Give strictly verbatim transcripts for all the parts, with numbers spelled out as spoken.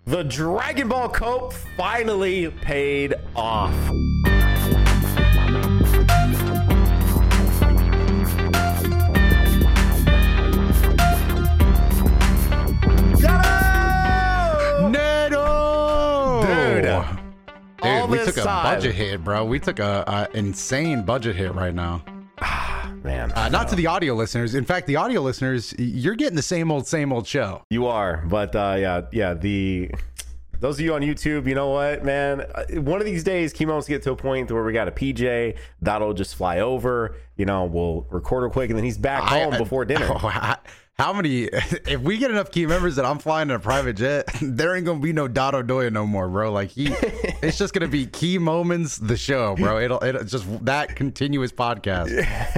The Dragon Ball Cope finally paid off. Dude, we took a time. budget hit, bro. We took a, a insane budget hit right now. Man, uh, not to the audio listeners. In fact, the audio listeners, you're getting the same old, same old show. You are, but uh, yeah, yeah. The those of you on YouTube, you know what, man? One of these days, Kemo's get to a point where we got a P J that'll just fly over. You know, we'll record real quick, and then he's back I, home I, before dinner. Oh, I, How many, if we get enough key members that I'm flying in a private jet, there ain't going to be no Dotto Doya no more, bro. Like, he, it's just going to be Key Moments, the show, bro. It'll, it'll just that continuous podcast.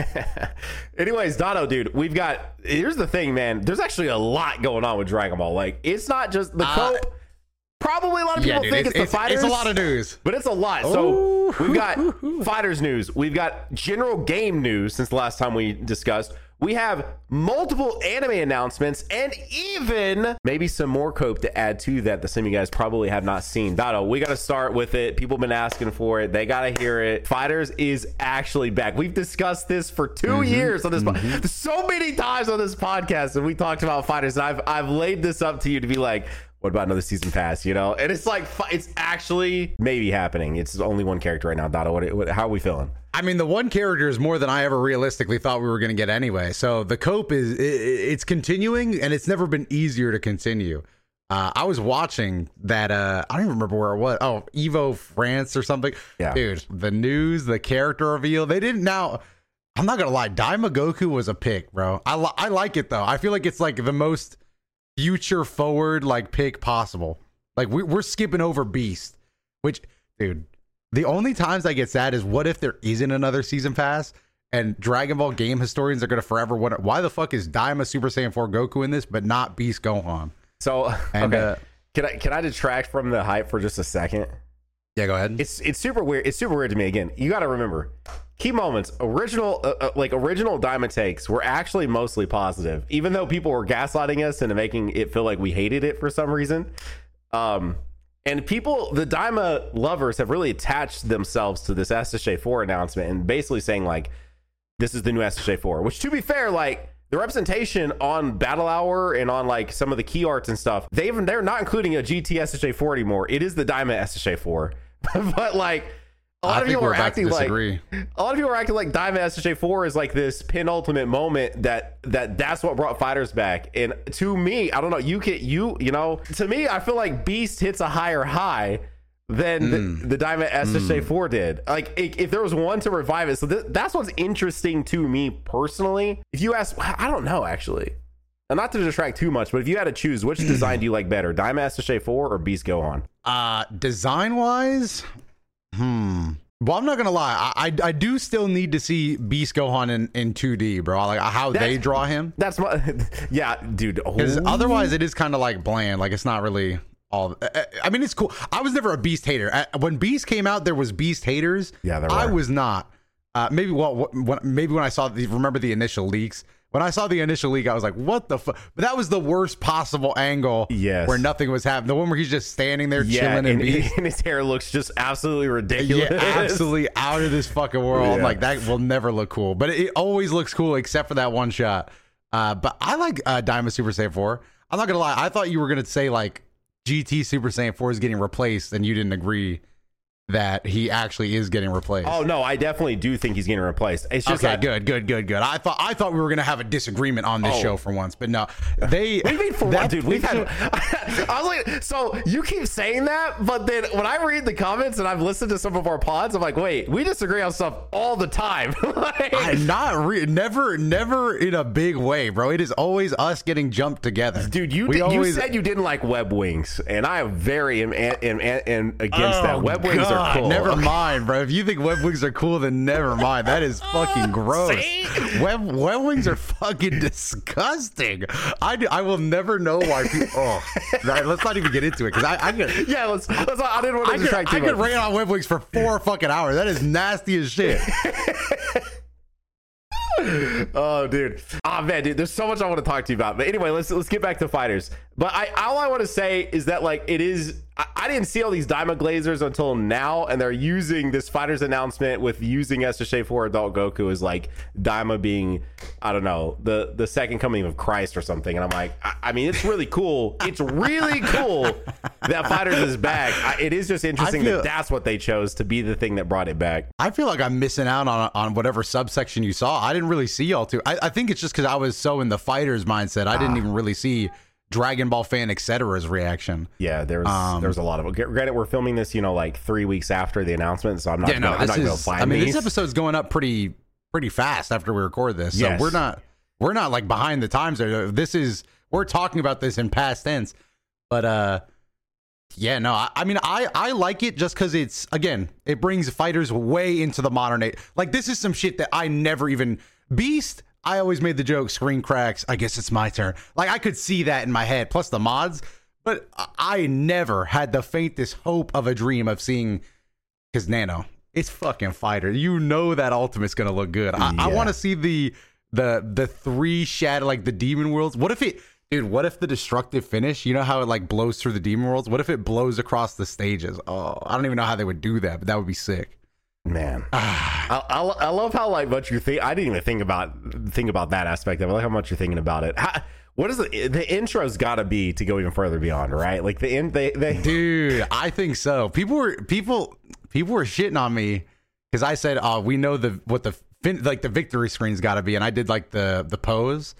Anyways, Dotto, dude, we've got, here's the thing, man. There's actually a lot going on with Dragon Ball. Like, it's not just the Cope. Uh, Probably a lot of people yeah, dude, think it's, it's the fighters. It's a lot of news. But it's a lot. So we've got fighters news. We've got general game news since the last time we discussed. We have multiple anime announcements and even maybe some more Cope to add to that that some of you guys probably have not seen. Dotto, we got to start with it. People have been asking for it. They got to hear it. Fighters is actually back. We've discussed this for two mm-hmm. years on this mm-hmm. po- so many times on this podcast, and we talked about Fighters, and I've I've laid this up to you to be like, what about another season pass, you know? And it's like, it's actually maybe happening. It's only one character right now. Dotto, what, what, how are we feeling? I mean, the one character is more than I ever realistically thought we were going to get anyway. So the Cope is, it, it's continuing, and it's never been easier to continue. Uh, I was watching that, uh, I don't even remember where it was. Oh, Evo France or something. Yeah. Dude, the news, the character reveal, they didn't now... I'm not going to lie. Daima Goku was a pick, bro. I, li- I like it, though. I feel like it's like the most... future forward like pick possible. Like we, we're skipping over Beast, which, dude, the only times I get sad is what if there isn't another season pass and Dragon Ball game historians are going to forever wonder why the fuck is Daima Super Saiyan four Goku in this but not Beast Gohan. So and, okay, uh, can I can I detract from the hype for just a second? Yeah, go ahead. It's it's super weird. It's super weird to me. Again, you got to remember, Key Moments, original, uh, uh, like original Daima takes were actually mostly positive, even though people were gaslighting us and making it feel like we hated it for some reason. Um, and people, the Daima lovers have really attached themselves to this S S J four announcement and basically saying like, this is the new S S J four, which to be fair, like the representation on Battle Hour and on like some of the key arts and stuff, they even, they're not including a G T S S J four anymore. It is the Daima S S J four, but like, A lot I of people are acting like a lot of people are acting like Daima S S J four is like this penultimate moment that that that's what brought fighters back. And to me, I don't know, you can you you know, to me, I feel like Beast hits a higher high than mm. the, the Daima S S J four mm. did. Like if, if there was one to revive it, so th- that's what's interesting to me personally. If you ask, I don't know actually. And not to distract too much, but if you had to choose, which design do you like better, Daima S S J four or Beast Gohan? Uh, design wise. Hmm. Well, I'm not gonna lie. I, I I do still need to see Beast Gohan in, in two D, bro. Like how that's, they draw him. That's my yeah, dude. Because oh. otherwise, it is kind of like bland. Like it's not really all. I mean, it's cool. I was never a Beast hater. When Beast came out, there was Beast haters. Yeah, there were. I was not. Uh, maybe well, when, maybe when I saw the remember the initial leaks. When I saw the initial leak, I was like, what the fuck? But that was the worst possible angle yes. where nothing was happening. The one where he's just standing there yeah, chilling and, and, and his hair looks just absolutely ridiculous. Yeah, absolutely out of this fucking world. Yeah. I'm like, that will never look cool. But it, it always looks cool except for that one shot. Uh, but I like uh, Daima Super Saiyan four. I'm not going to lie. I thought you were going to say like G T Super Saiyan four is getting replaced and you didn't agree that he actually is getting replaced. Oh no, I definitely do think he's getting replaced. It's just okay, that, good, good, good, good. I thought I thought we were gonna have a disagreement on this oh. show for once, but no, they. What do you mean for what, dude? We've had. I was like, so you keep saying that, but then when I read the comments and I've listened to some of our pods, I'm like, wait, we disagree on stuff all the time. like, I'm not re- never, never in a big way, bro. It is always us getting jumped together, dude. You did, always, you said you didn't like web wings, and I am very am, am, am, am against oh, that. Web wings God. are cool. Never mind, bro. If you think web wings are cool, then never mind. That is fucking gross. Web web wings are fucking disgusting. I, do, I will never know why people. Oh, right, let's not even get into it because I, I could. Yeah, let's. let's not, I didn't want to I distract could, too I could much. rain on web wings for four fucking hours. That is nasty as shit. Oh, dude. Oh, man, dude. There's so much I want to talk to you about. But anyway, let's let's get back to fighters. But I all I want to say is that, like, it is. I, I didn't see all these Daima Glazers until now, and they're using this fighters announcement with using S S J four Adult Goku as like Daima being, I don't know, the the second coming of Christ or something. And I'm like, I, I mean, it's really cool. It's really cool that fighters is back. I, it is just interesting feel, that that's what they chose to be the thing that brought it back. I feel like I'm missing out on on whatever subsection you saw. I didn't really see y'all too. I, I think it's just because I was so in the fighters mindset. I didn't ah. even really see Dragon Ball fan, et cetera's reaction. Yeah, there's um, there's a lot of it. Granted, we're filming this, you know, like three weeks after the announcement, so I'm not. Yeah, gonna, no, I'm not going to find. I mean, these. This episode's going up pretty pretty fast after we record this, so yes. we're not we're not like behind the times. There, this is we're talking about this in past tense, but uh, yeah, no, I, I mean, I I like it just because it's again, it brings fighters way into the modern age. Like this is some shit that I never even Beast. I always made the joke, screen cracks, I guess it's my turn. Like, I could see that in my head, plus the mods, but I never had the faintest hope of a dream of seeing, because Nano, it's fucking fighter. You know that ultimate's going to look good. I, yeah. I want to see the the the three shadow, like the demon worlds. What if it, dude, what if the destructive finish, you know how it like blows through the demon worlds? What if it blows across the stages? Oh, I don't even know how they would do that, but that would be sick. Man, I, I, I love how like much you think. I didn't even think about think about that aspect of it. I like how much you're thinking about it. How, what is the the intro's got to be to go even further beyond, right? Like the end, they, they dude, I think so. People were people people were shitting on me because I said, "Oh, we know the what the fin, like the victory screen's got to be," and I did like the the pose.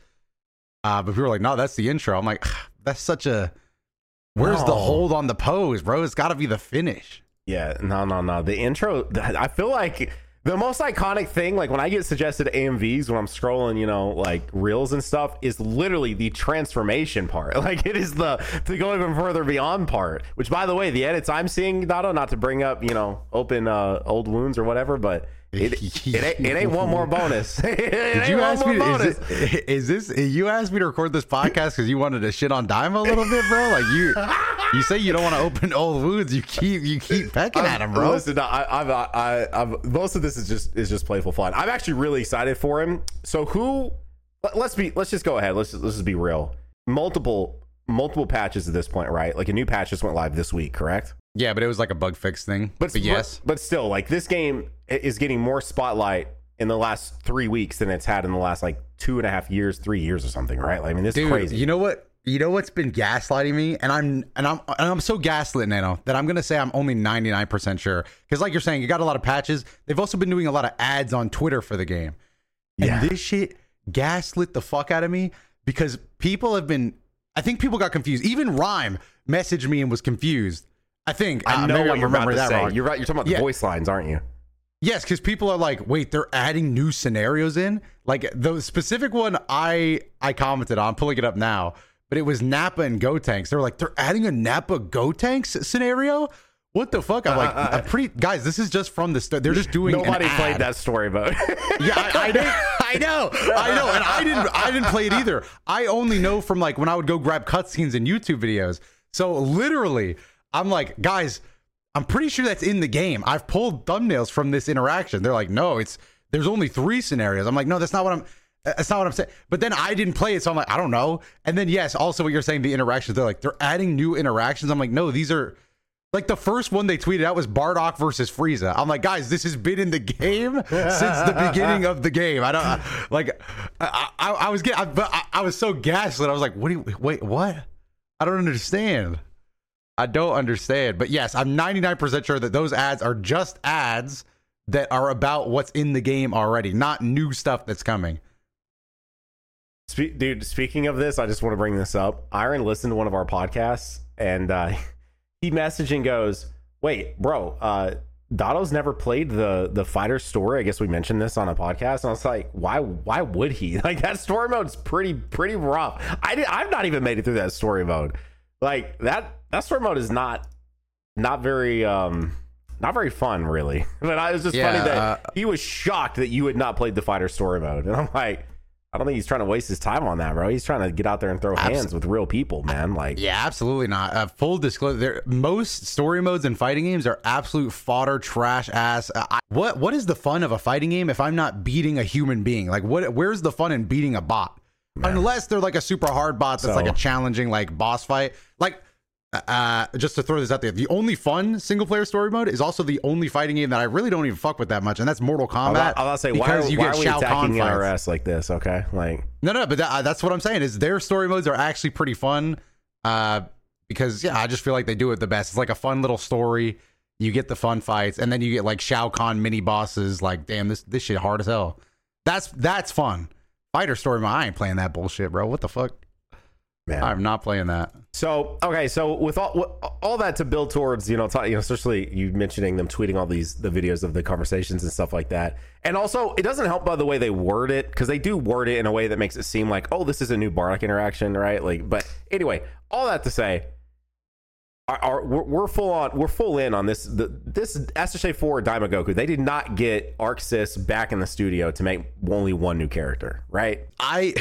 Uh, but people were like, "No, that's the intro." I'm like, "That's such a where's no. the hold on the pose, bro? It's got to be the finish." Yeah, no, no, no. The intro, I feel like the most iconic thing, like when I get suggested A M Vs when I'm scrolling, you know, like reels and stuff, is literally the transformation part. Like it is the to go even further beyond part. Which, by the way, the edits I'm seeing, Dotto, not to bring up, you know, open uh, old wounds or whatever, but it it, ain't, it ain't one more bonus. it Did you ask me? Is, it, is this you asked me to record this podcast because you wanted to shit on Daima a little bit, bro? Like you. You say you don't want to open old wounds. You keep you keep pecking at him, bro. Listen, I, I've, I, I've most of this is just is just playful fun. I'm actually really excited for him. So who? Let's be. Let's just go ahead. Let's just, let's just be real. Multiple multiple patches at this point, right? Like a new patch just went live this week, correct? Yeah, but it was like a bug fix thing. But, but yes, but, but still, like this game is getting more spotlight in the last three weeks than it's had in the last like two and a half years, three years or something, right? Like, I mean, this Dude, is crazy. You know what? You know what's been gaslighting me, and I'm and I'm and I'm so gaslit, Nano, that I'm gonna say I'm only ninety-nine percent sure. Because like you're saying, you got a lot of patches. They've also been doing a lot of ads on Twitter for the game, yeah. and this shit gaslit the fuck out of me because people have been. I think people got confused. Even Rhyme messaged me and was confused. I think I know uh, what you're about to that say. Wrong. You're right. You're talking about the yeah. voice lines, aren't you? Yes, because people are like, wait, they're adding new scenarios in. Like the specific one I I commented on, I'm pulling it up now. But it was Nappa and Gotenks. They were like, they're adding a Nappa Gotenks scenario? What the fuck? I'm like, uh, I'm pretty guys, this is just from the st- they're just doing nobody an played ad. that story mode. Yeah, I, I know, I know, I know, and I didn't, I didn't play it either. I only know from like when I would go grab cutscenes in YouTube videos. So literally, I'm like, guys, I'm pretty sure that's in the game. I've pulled thumbnails from this interaction. They're like, no, it's there's only three scenarios. I'm like, no, that's not what I'm. That's not what I'm saying. But then I didn't play it, so I'm like, I don't know. And then yes, also what you're saying, the interactions. They're like, they're adding new interactions. I'm like, no, these are. Like the first one they tweeted out was Bardock versus Frieza. I'm like, guys, this has been in the game since the beginning of the game. I don't like. I, I, I was getting, but I, I was so gaslit. I was like, what do you wait? What? I don't understand. I don't understand. But yes, I'm ninety-nine percent sure that those ads are just ads that are about what's in the game already, not new stuff that's coming. Spe- dude, speaking of this, I just want to bring this up. Iron listened to one of our podcasts and uh, he messaged and goes, wait, bro, uh, Dotto's never played the the fighter story. I guess we mentioned this on a podcast. And I was like, why why would he? Like that story mode's pretty pretty rough. I did, I've not even made it through that story mode. Like that that story mode is not not very um not very fun, really. But I, it was just yeah, funny that uh, he was shocked that you had not played the fighter story mode. And I'm like, I don't think he's trying to waste his time on that, bro. He's trying to get out there and throw Abs- hands with real people, man. Like, yeah, absolutely not. Uh, full disclosure: there, most story modes in fighting games are absolute fodder, trash ass. Uh, I, what what is the fun of a fighting game if I'm not beating a human being? Like, what? Where's the fun in beating a bot? Man. Unless they're like a super hard bot that's so, like a challenging like boss fight. Like, uh, just to throw this out there, the only fun single player story mode is also the only fighting game that I really don't even fuck with that much, and that's Mortal Kombat. I'll, I'll say why, are, why are we attacking N R S like this? Okay, like no, no, but that, that's what I'm saying is their story modes are actually pretty fun. Uh, because yeah, I just feel like they do it the best. It's like a fun little story. You get the fun fights, and then you get like Shao Kahn mini bosses. Like, damn, this this shit hard as hell. That's that's fun. Fighter story mode, I ain't playing that bullshit, bro. What the fuck? Man. I'm not playing that. So okay, so with all all that to build towards, you know, t- you know, especially you mentioning them tweeting all these the videos of the conversations and stuff like that, and also it doesn't help by the way they word it, because they do word it in a way that makes it seem like, oh, this is a new Bardock interaction, right? Like, but anyway, all that to say, are, are we're, we're full on, we're full in on this. The, this S H A four Daimagoku, they did not get Arc Sys back in the studio to make only one new character, right? I.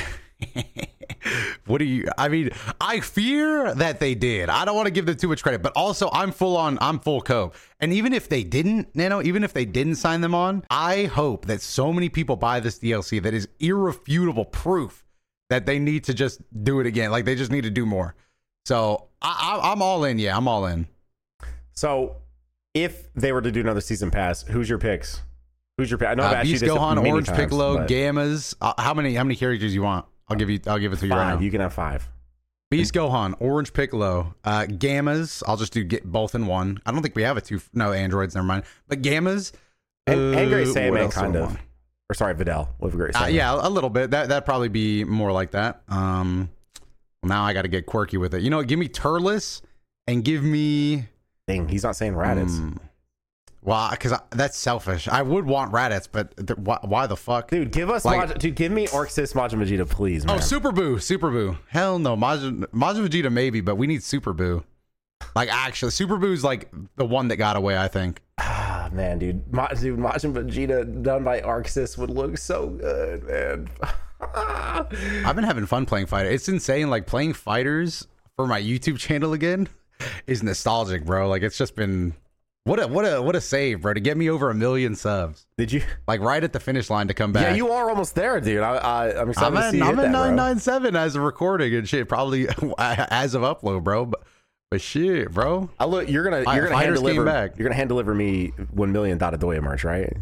What do you I mean I fear that they did. I don't want to give them too much credit, but also I'm full on I'm full cope. And even if they didn't, Nano, even if they didn't sign them on, I hope that so many people buy this D L C that is irrefutable proof that they need to just do it again. Like, they just need to do more. So I, I, I'm all in. Yeah, I'm all in. So if they were to do another season pass, who's your picks? Who's your pick? I know I've uh, asked you Beast this Gohan, many Orange times, Piccolo, but... Gammas. Uh, how many how many characters you want? I'll give you. I'll give it to you right now. You can have five. Beast Gohan, Orange Piccolo, uh, Gammas. I'll just do get both in one. I don't think we have a two. No androids. Never mind. But Gammas. And, uh, and Great Saiyaman, kind of. Or sorry, Videl with Great Saiyaman. Uh, yeah, a little bit. That that'd probably be more like that. Um, now I got to get quirky with it. You know what? Give me Turles and give me. Dang, he's not saying Raditz. Um, Well, because that's selfish. I would want Raditz, but th- why, why the fuck, dude? Give us, like, Maj- dude. Give me Arc Sys Majin Vegeta, please, man. Oh, Super Boo, Super Boo. Hell no, Majin, Majin Vegeta maybe, but we need Super Boo. Like, actually, Super Boo's like the one that got away, I think. Ah, man, dude, Ma- dude, Majin Vegeta done by Arc Sys would look so good, man. I've been having fun playing fighter. It's insane. Like, playing fighters for my YouTube channel again is nostalgic, bro. Like, it's just been. What a what a what a save, bro! To get me over a million subs. Did you like right at the finish line to come back? Yeah, you are almost there, dude. I, I I'm excited I'm to at, see you I'm hit at that, nine nine seven as of recording and shit. Probably as of upload, bro. But, but shit, bro. I look. You're gonna you're gonna hand deliver. You're gonna hand deliver me one million Dotted Doya merch, right?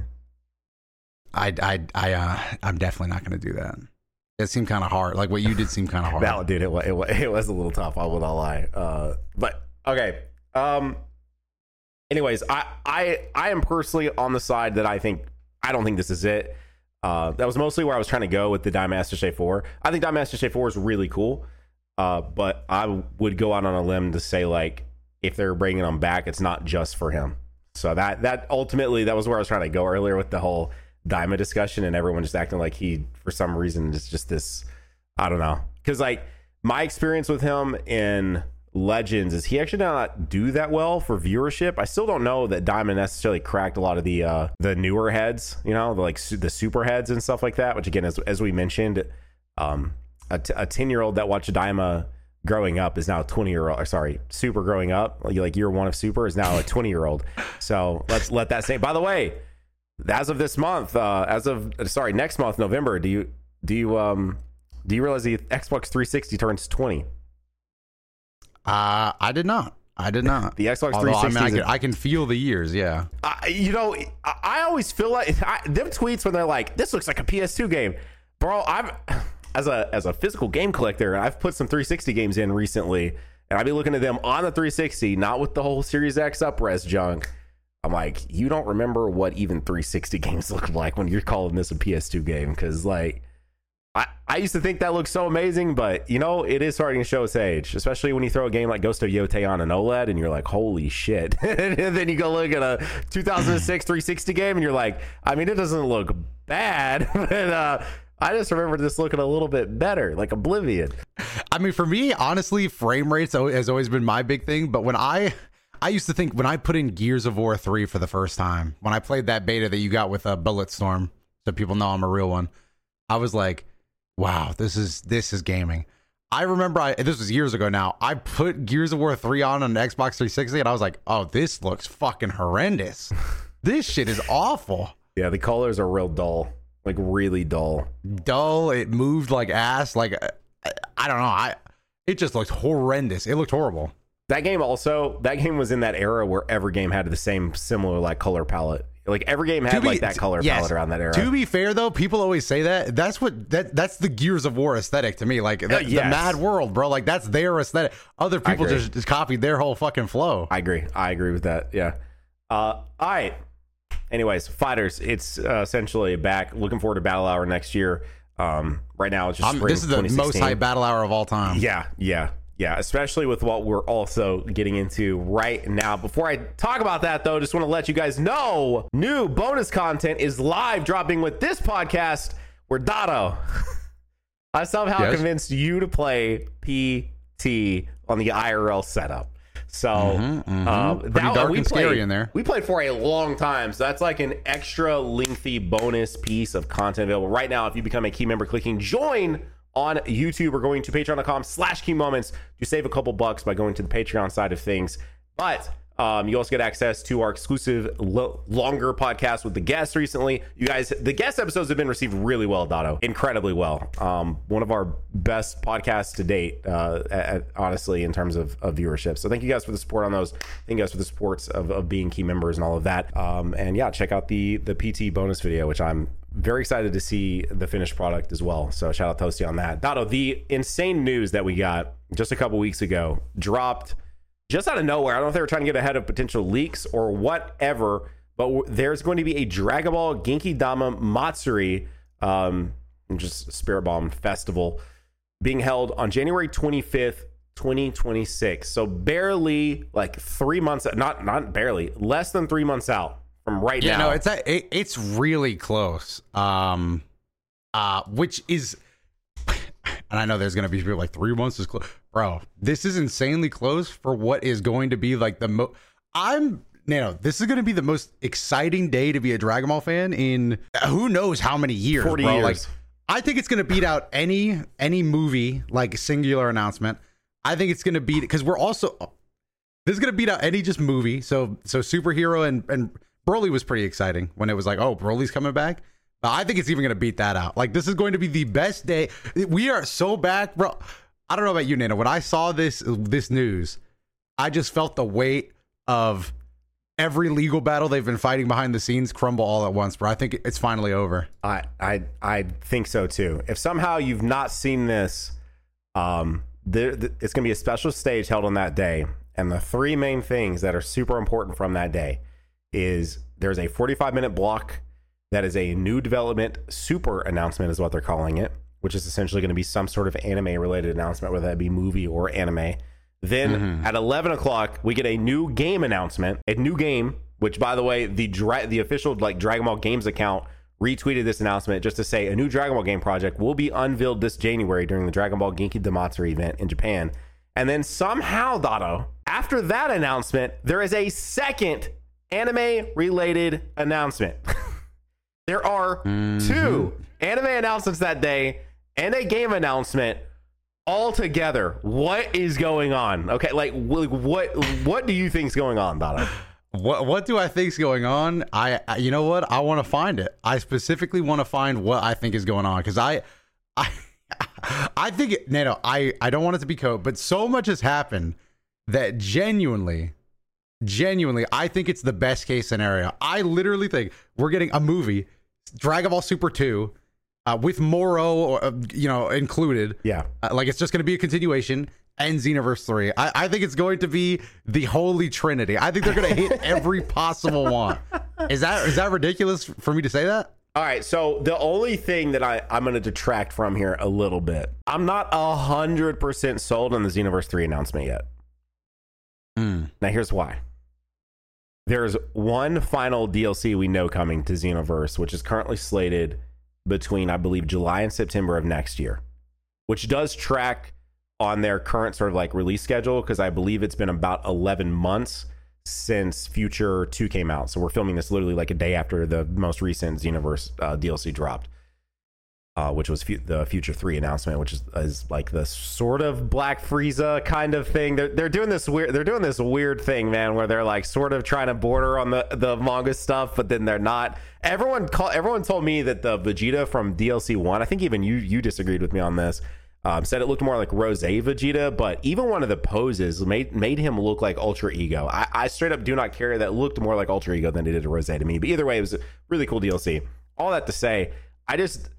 I I I uh, I'm definitely not gonna do that. It seemed kind of hard. Like what you did seemed kind of hard. That dude, it was, it was it was a little tough. I will not lie. Uh, but okay. Um. Anyways, I, I I am personally on the side that I think I don't think this is it. Uh, that was mostly where I was trying to go with the Daimaster Shay four. I think Daimaster Shay four is really cool, uh, but I would go out on a limb to say, like, if they're bringing him back, it's not just for him. So that that ultimately that was where I was trying to go earlier with the whole Daima discussion, and everyone just acting like he for some reason is just this. I don't know, because like my experience with him in Legends is he actually did not do that well for viewership. I still don't know that Daima necessarily cracked a lot of the uh the newer heads, you know, the like su- the super heads and stuff like that, which again, as, as we mentioned, um a, t- a ten year old that watched Daima growing up is now a twenty year old, or sorry, super growing up, like, like year one of super is now a twenty year old. So let's let that say. By the way, as of this month, uh as of sorry next month, November, do you do you um do you realize the Xbox three sixty turns twenty? Uh, I did not. I did not. The Xbox Although, three sixty. I, mean, I, can, I can feel the years. Yeah. Uh, you know, I, I always feel like I, them tweets when they're like, "This looks like a P S two game," bro. I've as a as a physical game collector, I've put some three sixty games in recently, and I've been looking at them on the three sixty, not with the whole Series X up-res junk. I'm like, you don't remember what even three sixty games look like when you're calling this a P S two game, because like. I, I used to think that looked so amazing, but you know, it is starting to show its age, especially when you throw a game like Ghost of Yotei on an OLED and you're like, holy shit. And then you go look at a two thousand six three sixty game and you're like, I mean, it doesn't look bad, but uh, I just remember this looking a little bit better, like Oblivion. I mean, for me, honestly, frame rates has always been my big thing. But when I, I used to think when I put in Gears of War three for the first time, when I played that beta that you got with a uh, Bulletstorm, so people know I'm a real one, I was like, wow, this is this is gaming. I remember I this was years ago now. I put Gears of War three on on an Xbox three sixty and I was like, oh, this looks fucking horrendous. This shit is awful. Yeah, the colors are real dull. Like really dull. Dull. It moved like ass. Like I, I don't know. I it just looked horrendous. It looked horrible. That game also, that game was in that era where every game had the same similar like color palette. Like every game had be, like that color yes, palette around that era. To be fair though, people always say that. That's what that that's the Gears of War aesthetic to me. Like the, uh, yes. the Mad World, bro. Like that's their aesthetic. Other people just, just copied their whole fucking flow. I agree. I agree with that. Yeah. Uh, all right. Anyways, fighters. It's uh, essentially back. Looking forward to Battle Hour next year. Um, right now it's just um, this is the most hype Battle Hour of all time. Yeah. Yeah. Yeah, especially with what we're also getting into right now. Before I talk about that, though, just want to let you guys know new bonus content is live dropping with this podcast where Dotto, I somehow yes. convinced you to play P T on the I R L setup. So mm-hmm, mm-hmm. Um, pretty that, dark we and played, scary in there. We played for a long time, so that's like an extra lengthy bonus piece of content available right now. If you become a key member, clicking join on YouTube or going to patreon.com slash key moments to save a couple bucks by going to the Patreon side of things. But um, you also get access to our exclusive lo- longer podcast with the guests recently. You guys, the guest episodes have been received really well, Dotto. Incredibly well. Um, one of our best podcasts to date, uh, at, honestly, in terms of, of viewership. So thank you guys for the support on those. Thank you guys for the supports of, of being key members and all of that. Um, and yeah, check out the, the P T bonus video, which I'm very excited to see the finished product as well. So shout out Toasty on that. Dotto, the insane news that we got just a couple weeks ago dropped just out of nowhere. I don't know if they were trying to get ahead of potential leaks or whatever, but w- there's going to be a Dragon Ball Genki Dama Matsuri, um, just Spirit Bomb Festival, being held on January twenty-fifth, twenty twenty-six. So barely like three months, not not barely, less than three months out. From right yeah, now. no, it's a, it, it's really close. Um, uh, which is, and I know there's gonna be people like three months is close, bro. This is insanely close for what is going to be like the most. I'm, you know, this is gonna be the most exciting day to be a Dragon Ball fan in who knows how many years, forty bro. years. Like, I think it's gonna beat out any any movie like singular announcement. I think it's gonna beat because we're also this is gonna beat out any just movie. So so superhero and and. Broly was pretty exciting when it was like, oh, Broly's coming back. But I think it's even going to beat that out. Like, this is going to be the best day. We are so back, bro. I don't know about you, Nana. When I saw this this news, I just felt the weight of every legal battle they've been fighting behind the scenes crumble all at once, bro. I think it's finally over. I I I think so too. If somehow you've not seen this, um, there, th- it's going to be a special stage held on that day, and the three main things that are super important from that day is there's a forty-five minute block that is a new development super announcement is what they're calling it, which is essentially going to be some sort of anime related announcement, whether that be movie or anime. Then mm-hmm. at eleven o'clock we get a new game announcement, a new game, which by the way the dra- the official like Dragon Ball Games account retweeted this announcement just to say a new Dragon Ball game project will be unveiled this January during the Dragon Ball Genki Damatsuri event in Japan. And then somehow, Dotto, after that announcement there is a second anime related announcement. There are mm-hmm. two anime announcements that day and a game announcement all together. What is going on? Okay, like what what do you think's going on, Dotto? What what do I think's going on? I, I you know what? I want to find it. I specifically want to find what I think is going on because I I I think it, no, no, I I don't want it to be code, but so much has happened that genuinely Genuinely, I think it's the best case scenario. I literally think we're getting a movie, Dragon Ball Super two, uh, with Moro, uh, you know, included. Yeah, uh, like it's just going to be a continuation, and Xenoverse three. I, I think it's going to be the holy trinity. I think they're going to hit every possible one. Is that is that ridiculous for me to say that? All right, so the only thing that I, I'm going to detract from here a little bit, I'm not one hundred percent sold on the Xenoverse three announcement yet. Mm. Now, here's why. There's one final D L C we know coming to Xenoverse, which is currently slated between, I believe, July and September of next year, which does track on their current sort of like release schedule, because I believe it's been about eleven months since Future two came out. So we're filming this literally like a day after the most recent Xenoverse uh, D L C dropped. uh, which was fu- the Future three announcement, which is, is like the sort of Black Frieza kind of thing. They're they're doing this weird they're doing this weird thing, man, where they're like sort of trying to border on the, the manga stuff, but then they're not. Everyone call, everyone told me that the Vegeta from D L C one, I think even you you disagreed with me on this, um, said it looked more like Rose Vegeta, but even one of the poses made made him look like Ultra Ego. I, I straight up do not care that looked more like Ultra Ego than it did Rose to me. But either way, it was a really cool D L C. All that to say, I just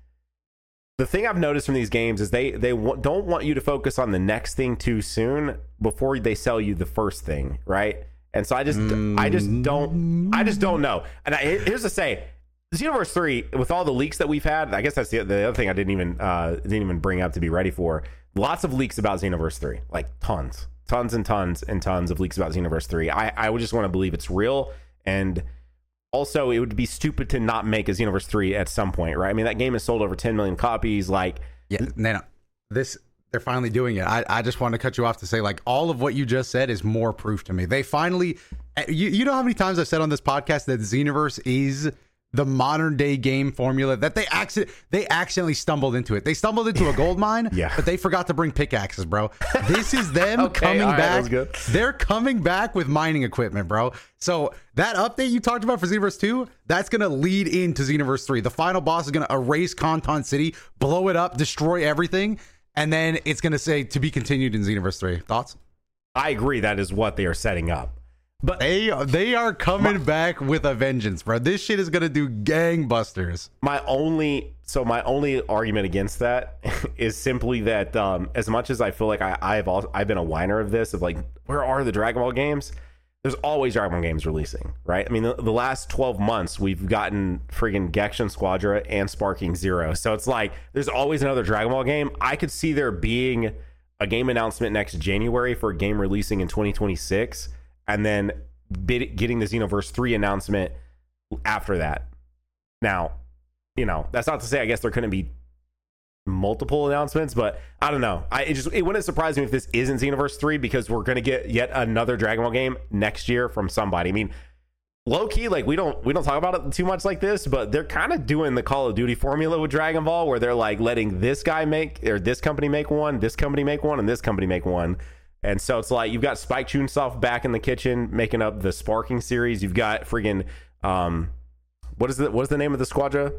the thing I've noticed from these games is they they w- don't want you to focus on the next thing too soon before they sell you the first thing, right? And so I just mm. I just don't I just don't know. And I, here's to say, Xenoverse three, with all the leaks that we've had, I guess that's the, the other thing I didn't even uh, didn't even bring up to be ready for. Lots of leaks about Xenoverse three, like tons, tons and tons and tons of leaks about Xenoverse three. I I would just want to believe it's real, and also it would be stupid to not make a Xenoverse three at some point, right? I mean, that game has sold over ten million copies. Like, yeah, no, no, this they're finally doing it. I I just want to cut you off to say, like, all of what you just said is more proof to me. They finally, you you know how many times I've said on this podcast that Xenoverse is the modern day game formula, that they accident they accidentally stumbled into it. They stumbled into a gold mine, yeah. but they forgot to bring pickaxes, bro. This is them okay, coming right, back. good. They're coming back with mining equipment, bro. So that update you talked about for Xenoverse two, that's gonna lead into Xenoverse three. The final boss is gonna erase Conton City, blow it up, destroy everything, and then it's gonna say to be continued in Xenoverse three. Thoughts? I agree, that is what they are setting up. But they they are coming my, back with a vengeance, bro. This shit is gonna do gangbusters. My only so my only argument against that is simply that um, as much as I feel like I, I've all, I've been a whiner of this, of like, where are the Dragon Ball games? There's always Dragon Ball games releasing, right? I mean, the, the last twelve months we've gotten friggin' Genshin Squadra and Sparking Zero, so it's like there's always another Dragon Ball game. I could see there being a game announcement next January for a game releasing in twenty twenty-six. And then bid, getting the Xenoverse three announcement after that. Now, you know, that's not to say I guess there couldn't be multiple announcements, but I don't know. I it just it wouldn't surprise me if this isn't Xenoverse three, because we're going to get yet another Dragon Ball game next year from somebody. I mean, low key, like we don't we don't talk about it too much like this, but they're kind of doing the Call of Duty formula with Dragon Ball, where they're like letting this guy make, or this company make one, this company make one, and this company make one. And so it's like you've got Spike Chunsoft back in the kitchen making up the Sparking series. You've got friggin' um, what is the what is the name of the Squadra?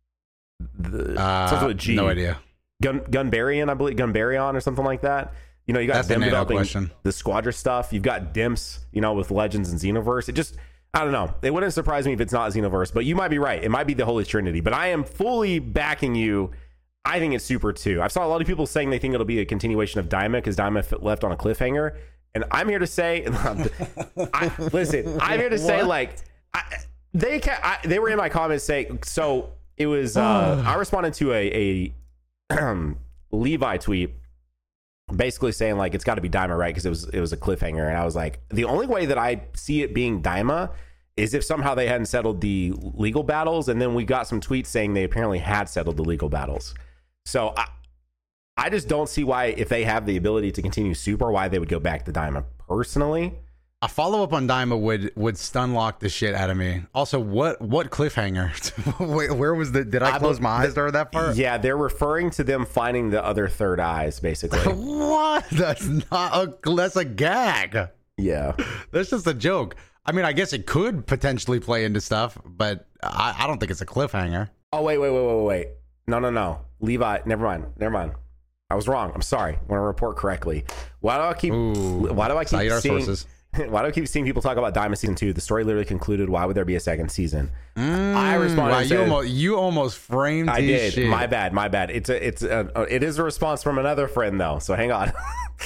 The, uh, starts with a G. No idea. Gun Gunbarian, I believe, Gunbarion or something like that. You know, you got That's them the developing question. the Squadra stuff. You've got Dimps, you know, with Legends and Xenoverse. It just, I don't know. It wouldn't surprise me if it's not Xenoverse, but you might be right. It might be the Holy Trinity. But I am fully backing you. I think it's Super two. I've saw a lot of people saying they think it'll be a continuation of Daima because Daima left on a cliffhanger. And I'm here to say, I, listen, I'm here to say, what? like, I, they ca- I, they were in my comments saying, so it was, uh, I responded to a, a um, Levi tweet basically saying, like, it's got to be Daima, right? Because it was, it was a cliffhanger. And I was like, the only way that I see it being Daima is if somehow they hadn't settled the legal battles. And then we got some tweets saying they apparently had settled the legal battles. So I, I just don't see why, if they have the ability to continue Super, why they would go back to Daima. Personally, a follow up on Daima would would stun lock the shit out of me. Also, what what cliffhanger? Where was the? Did I close my eyes during that part? Yeah, they're referring to them finding the other third eyes, basically. What? That's not a. That's a gag. Yeah, that's just a joke. I mean, I guess it could potentially play into stuff, but I, I don't think it's a cliffhanger. Oh wait, wait, wait, wait, wait. No, no, no. Levi, never mind. Never mind. I was wrong. I'm sorry. I want to report correctly. Why do I keep Ooh, why do I keep seeing sources. Why do I keep seeing people talk about Daima season two? The story literally concluded. Why would there be a second season? Mm, I responded. Wow, you said, almost you almost framed. I did. Shit. My bad. My bad. It's a it's a, it is a response from another friend though. So hang on.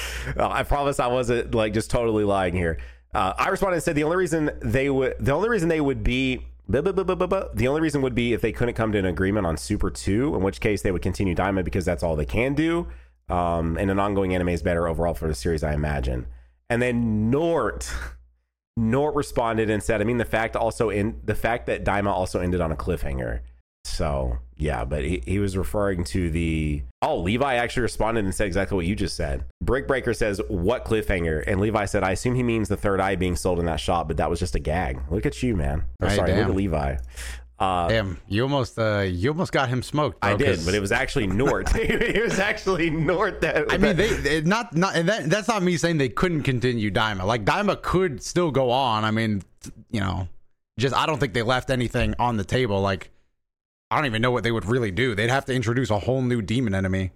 I promise I wasn't like just totally lying here. Uh, I responded and said the only reason they would the only reason they would be Blah, blah, blah, blah, blah, blah. The only reason would be if they couldn't come to an agreement on Super two, in which case they would continue Daima because that's all they can do. Um, and an ongoing anime is better overall for the series, I imagine. And then Nort, Nort responded and said, I mean, the fact also in the fact that Daima also ended on a cliffhanger. So yeah, but he, he was referring to the oh Levi actually responded and said exactly what you just said. Brickbreaker says, what cliffhanger? And Levi said, I assume he means the third eye being sold in that shop, but that was just a gag. Look at you, man. Or, hey, sorry, damn. look at Levi. Uh, Damn, you almost uh, you almost got him smoked. Bro, I did, but it was actually Nort. It was actually Nort that. I mean, they, they not not, and that that's not me saying they couldn't continue Daima. Like Daima could still go on. I mean, you know, just I don't think they left anything on the table. Like I don't even know what they would really do. They'd have to introduce a whole new demon enemy,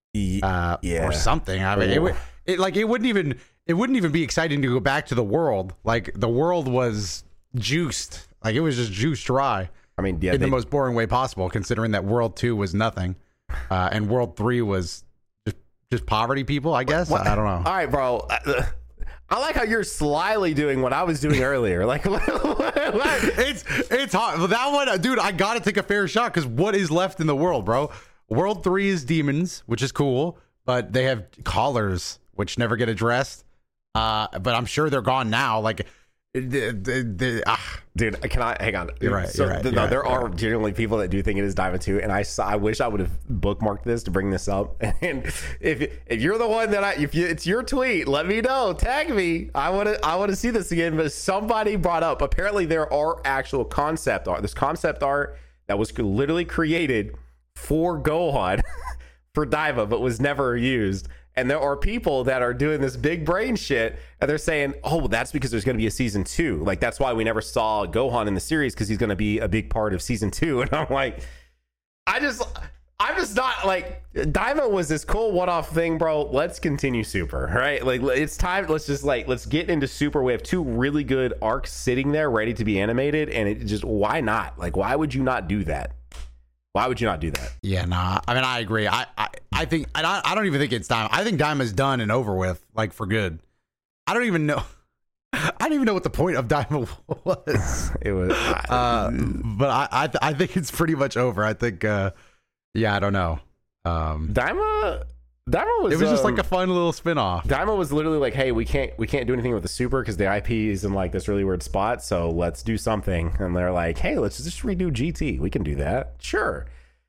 uh, yeah, or something. I mean, it would it like it wouldn't even it wouldn't even be exciting to go back to the world. Like the world was juiced. Like it was just juiced dry. I mean, yeah, in they, the most boring way possible, considering that World Two was nothing, uh, and World Three was just just poverty people. I guess what? I don't know. All right, bro. I, I like how you're slyly doing what I was doing earlier. Like, what, what, what? it's it's hard. That one, dude. I gotta take a fair shot because what is left in the world, bro? World Three is demons, which is cool, but they have collars, which never get addressed. Uh, but I'm sure they're gone now. Like. The, the, the, ah. Dude, can I hang on? You're right. So you're right, the, you're no, right, there are right. genuinely people that do think it is Daima two, and I saw, I wish I would have bookmarked this to bring this up. And if if you're the one that I, if you, it's your tweet, let me know, tag me. I want to I want to see this again. But somebody brought up apparently there are actual concept art. This concept art that was literally created for Gohan for Daima, but was never used. And there are people that are doing this big brain shit, and they're saying, oh, that's because there's going to be a season two. Like, that's why we never saw Gohan in the series, because he's going to be a big part of season two. And I'm like, I just, I'm just not, like, Daima was this cool one-off thing, bro. Let's continue Super, right? Like, it's time, let's just, like, let's get into Super. We have two really good arcs sitting there ready to be animated, and it just, why not? Like, why would you not do that? Why would you not do that? Yeah, nah. I mean, I agree. I, I, I think I don't, I don't even think it's Daima. I think Daima's done and over with, like for good. I don't even know. I don't even know what the point of Daima was. It was, uh, but I, I, I think it's pretty much over. I think, uh, yeah, I don't know. Um, Daima, Daima was. It was just um, like a fun little spinoff. Daima was literally like, hey, we can't we can't do anything with the Super because the I P is in like this really weird spot, so let's do something. And they're like, hey, let's just redo G T. We can do that. Sure.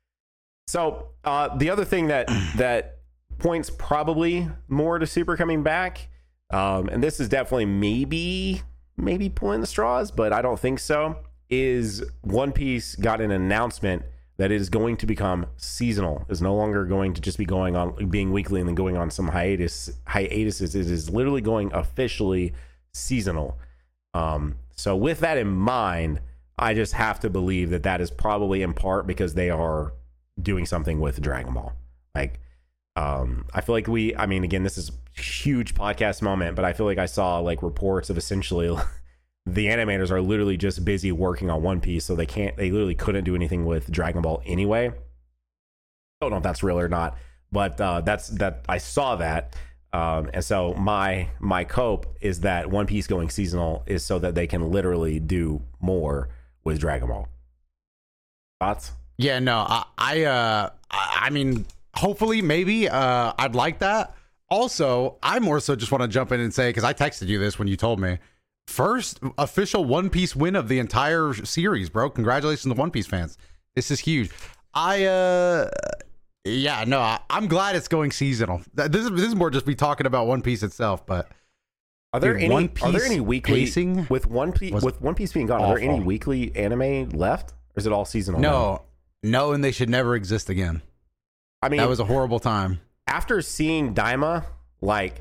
So uh, the other thing that that points probably more to Super coming back, um, and this is definitely maybe maybe pulling the straws, but I don't think so, is One Piece got an announcement that it is going to become seasonal. Is no longer going to just be going on being weekly and then going on some hiatus hiatuses. It is literally going officially seasonal. Um, so with that in mind, I just have to believe that that is probably in part because they are doing something with Dragon Ball. Like, um, I feel like we, I mean, again, this is a huge podcast moment, but I feel like I saw like reports of essentially the animators are literally just busy working on One Piece, so they can't, they literally couldn't do anything with Dragon Ball anyway. Don't know if that's real or not, but uh, that's that I saw that. Um, and so my my cope is that One Piece going seasonal is so that they can literally do more with Dragon Ball. Thoughts? Yeah, no, I, I, uh, I I mean, hopefully, maybe, uh, I'd like that. Also, I more so just want to jump in and say, because I texted you this when you told me, first official One Piece win of the entire series, bro. Congratulations to One Piece fans. This is huge. I, uh, yeah, no, I, I'm glad it's going seasonal. This is, this is more just me talking about One Piece itself, but. Are there Dude, any? One Piece are there any weekly pacing with One Piece with One Piece being gone? Are there any weekly anime left, or is it all seasonal? No, now? no, and they should never exist again. I mean, that was a horrible time. After seeing Daima, like,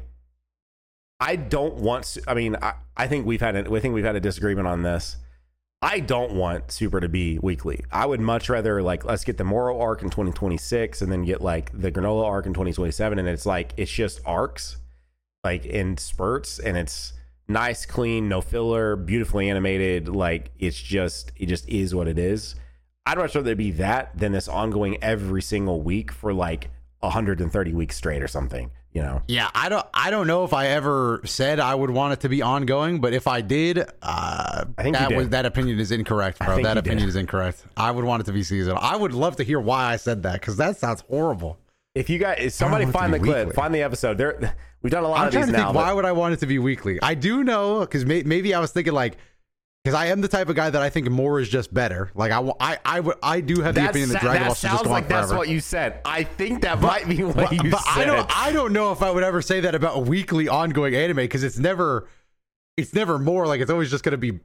I don't want. To, I mean, I, I think we've had. A, I think we've had a disagreement on this. I don't want Super to be weekly. I would much rather like let's get the Moro arc in twenty twenty-six and then get like the Granola arc in twenty twenty-seven, and it's like it's just arcs, like in spurts, and it's nice, clean, no filler, beautifully animated. Like it's just it just is what it is. I'd much rather be that than this ongoing every single week for like one hundred thirty weeks straight or something, you know? Yeah, I don't I don't know if I ever said I would want it to be ongoing, but if I did, uh, I think that you did. was that opinion is incorrect, bro. That opinion did. is incorrect. I would want it to be seasonal. I would love to hear why I said that, because that sounds horrible. If you guys, if somebody find the clip, weekly. find the episode. There, we've done a lot I'm of these trying to now. Think, but... why would I want it to be weekly? I do know, because may, maybe I was thinking like, because I am the type of guy that I think more is just better. Like I, I, I, would, I do have the that's, opinion that Dragon that Ball should just go like on forever. That's what you said. I think that but, might be what but, you but said. I don't, I don't know if I would ever say that about a weekly ongoing anime, because it's never, it's never more. Like it's always just going to be like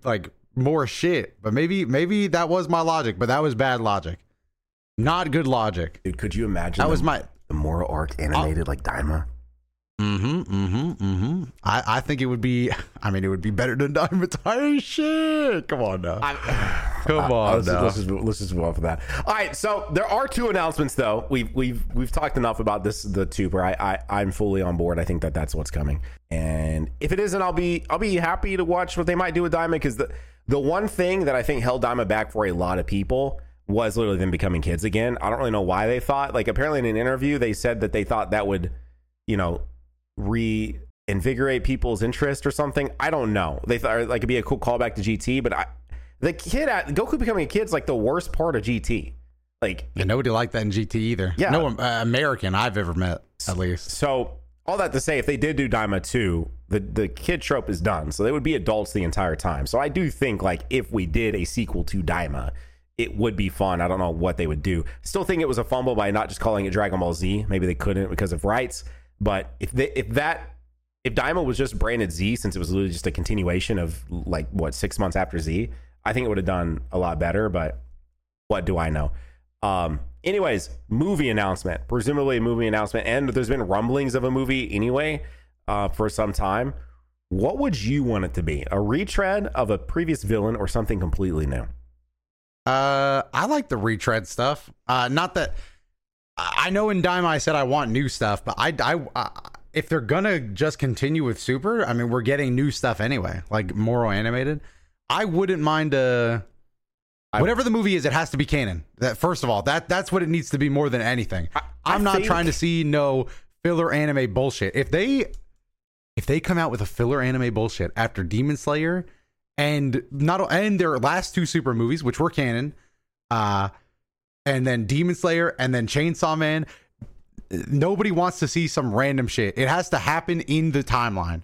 more shit. But maybe maybe that was my logic, but that was bad logic. Not good logic. Dude, could you imagine that the, was my the moral arc animated uh, like Daima? Mm-hmm, mm-hmm, mm-hmm. I, I think it would be, I mean, it would be better than Daima. Shit. Come on now. I, Come on let's, now. Let's just, let's just move on for that. All right, so there are two announcements, though. We've we've we've talked enough about this, the tuber. I, I I'm fully on board. I think that that's what's coming. And if it isn't, I'll be I'll be happy to watch what they might do with Daima, because the the one thing that I think held Daima back for a lot of people was literally them becoming kids again. I don't really know why they thought, like, apparently in an interview they said that they thought that would, you know, reinvigorate people's interest or something. I don't know. They thought like it'd be a cool callback to G T, but I, the kid at Goku becoming a kid's like the worst part of G T. Like, and nobody liked that in G T either. Yeah, no uh, American I've ever met, at least. So all that to say, if they did do Daima two, the the kid trope is done. So they would be adults the entire time. So I do think, like, if we did a sequel to Daima, it would be fun. I don't know what they would do. Still think it was a fumble by not just calling it Dragon Ball Z. Maybe they couldn't because of rights. But if they, if that if Daima was just branded Z, since it was literally just a continuation of like what six months after Z, I think it would have done a lot better. But what do I know? Um, anyways, movie announcement, presumably a movie announcement, and there's been rumblings of a movie anyway uh, for some time. What would you want it to be? A retread of a previous villain or something completely new? Uh, I like the retread stuff. Uh, not that. I know in Daima I said I want new stuff, but I, I, I, if they're gonna just continue with Super, I mean, we're getting new stuff anyway, like Moro animated. I wouldn't mind uh whatever the movie is, it has to be canon. That first of all, that that's what it needs to be more than anything. I, I I'm not think... trying to see no filler anime bullshit. If they if they come out with a filler anime bullshit after Demon Slayer and not and their last two Super movies, which were canon, uh. and then Demon Slayer, and then Chainsaw Man. Nobody wants to see some random shit. It has to happen in the timeline.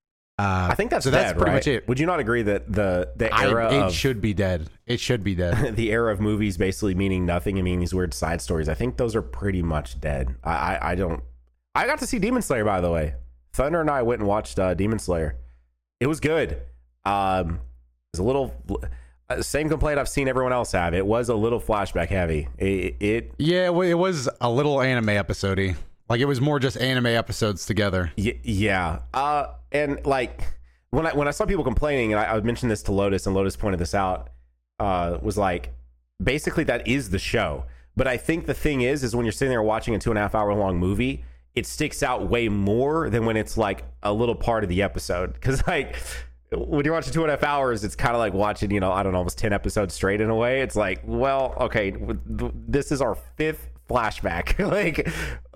Uh, I think that's so. Dead, That's pretty right? much it. Would you not agree that the the era I, it of, should be dead? It should be dead. the era of movies basically meaning nothing and meaning these weird side stories, I think those are pretty much dead. I I, I don't. I got to see Demon Slayer, by the way. Thunder and I went and watched uh, Demon Slayer. It was good. Um, it was a little. Same complaint I've seen everyone else have. It was a little flashback heavy. It, it yeah, it was a little anime episode-y. Like, it was more just anime episodes together. Y- yeah. Uh, and like when I when I saw people complaining, and I, I mentioned this to Lotus, and Lotus pointed this out, uh, was like, basically that is the show. But I think the thing is, is when you're sitting there watching a two and a half hour long movie, it sticks out way more than when it's like a little part of the episode. Because like, when you're watching two and a half hours, it's kind of like watching, you know, I don't know, almost ten episodes straight in a way. It's like, well, okay, this is our fifth flashback. like,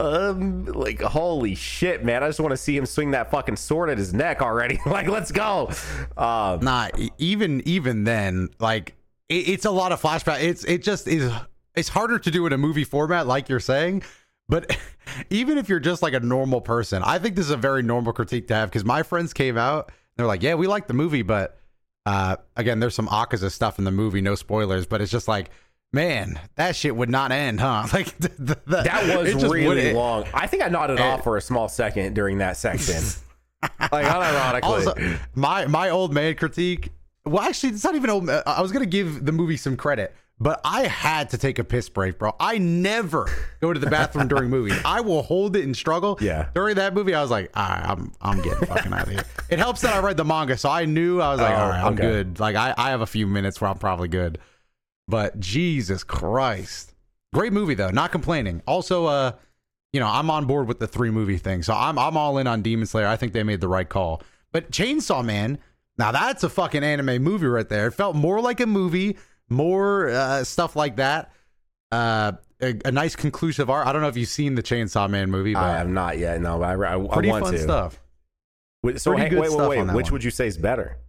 um, like, holy shit, man. I just want to see him swing that fucking sword at his neck already. like, let's go. Um, nah, even, even then, like, it, it's a lot of flashback. It's, it just is, it's harder to do in a movie format, like you're saying. But even if you're just like a normal person, I think this is a very normal critique to have, because my friends came out. They're like, yeah, we like the movie, but uh, again, there's some Akaza stuff in the movie, no spoilers, but it's just like, man, that shit would not end, huh? Like the, the, the, that was really long. I think I nodded it, off for a small second during that section. like, unironically. Also, my my old man critique. Well, actually, it's not even old. I was gonna give the movie some credit, but I had to take a piss break, bro. I never go to the bathroom during movies. I will hold it and struggle. Yeah. During that movie, I was like, all right, I'm I'm getting fucking out of here. It helps that I read the manga, so I knew I was like, oh, all right, I'm okay. good. Like I, I have a few minutes where I'm probably good. But Jesus Christ. Great movie though, not complaining. Also, uh, you know, I'm on board with the three movie thing. So I'm I'm all in on Demon Slayer. I think they made the right call. But Chainsaw Man, now that's a fucking anime movie right there. It felt more like a movie. More uh, stuff like that. Uh, a, a nice conclusive art. I don't know if you've seen the Chainsaw Man movie, but I have not yet. No, but I, I, I pretty want fun to. stuff. Wait, so hey, wait, wait, wait. Which one. Would you say is better?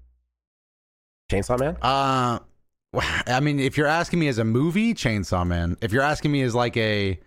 Chainsaw Man? Uh, I mean, if you're asking me as a movie, Chainsaw Man. If you're asking me as like a,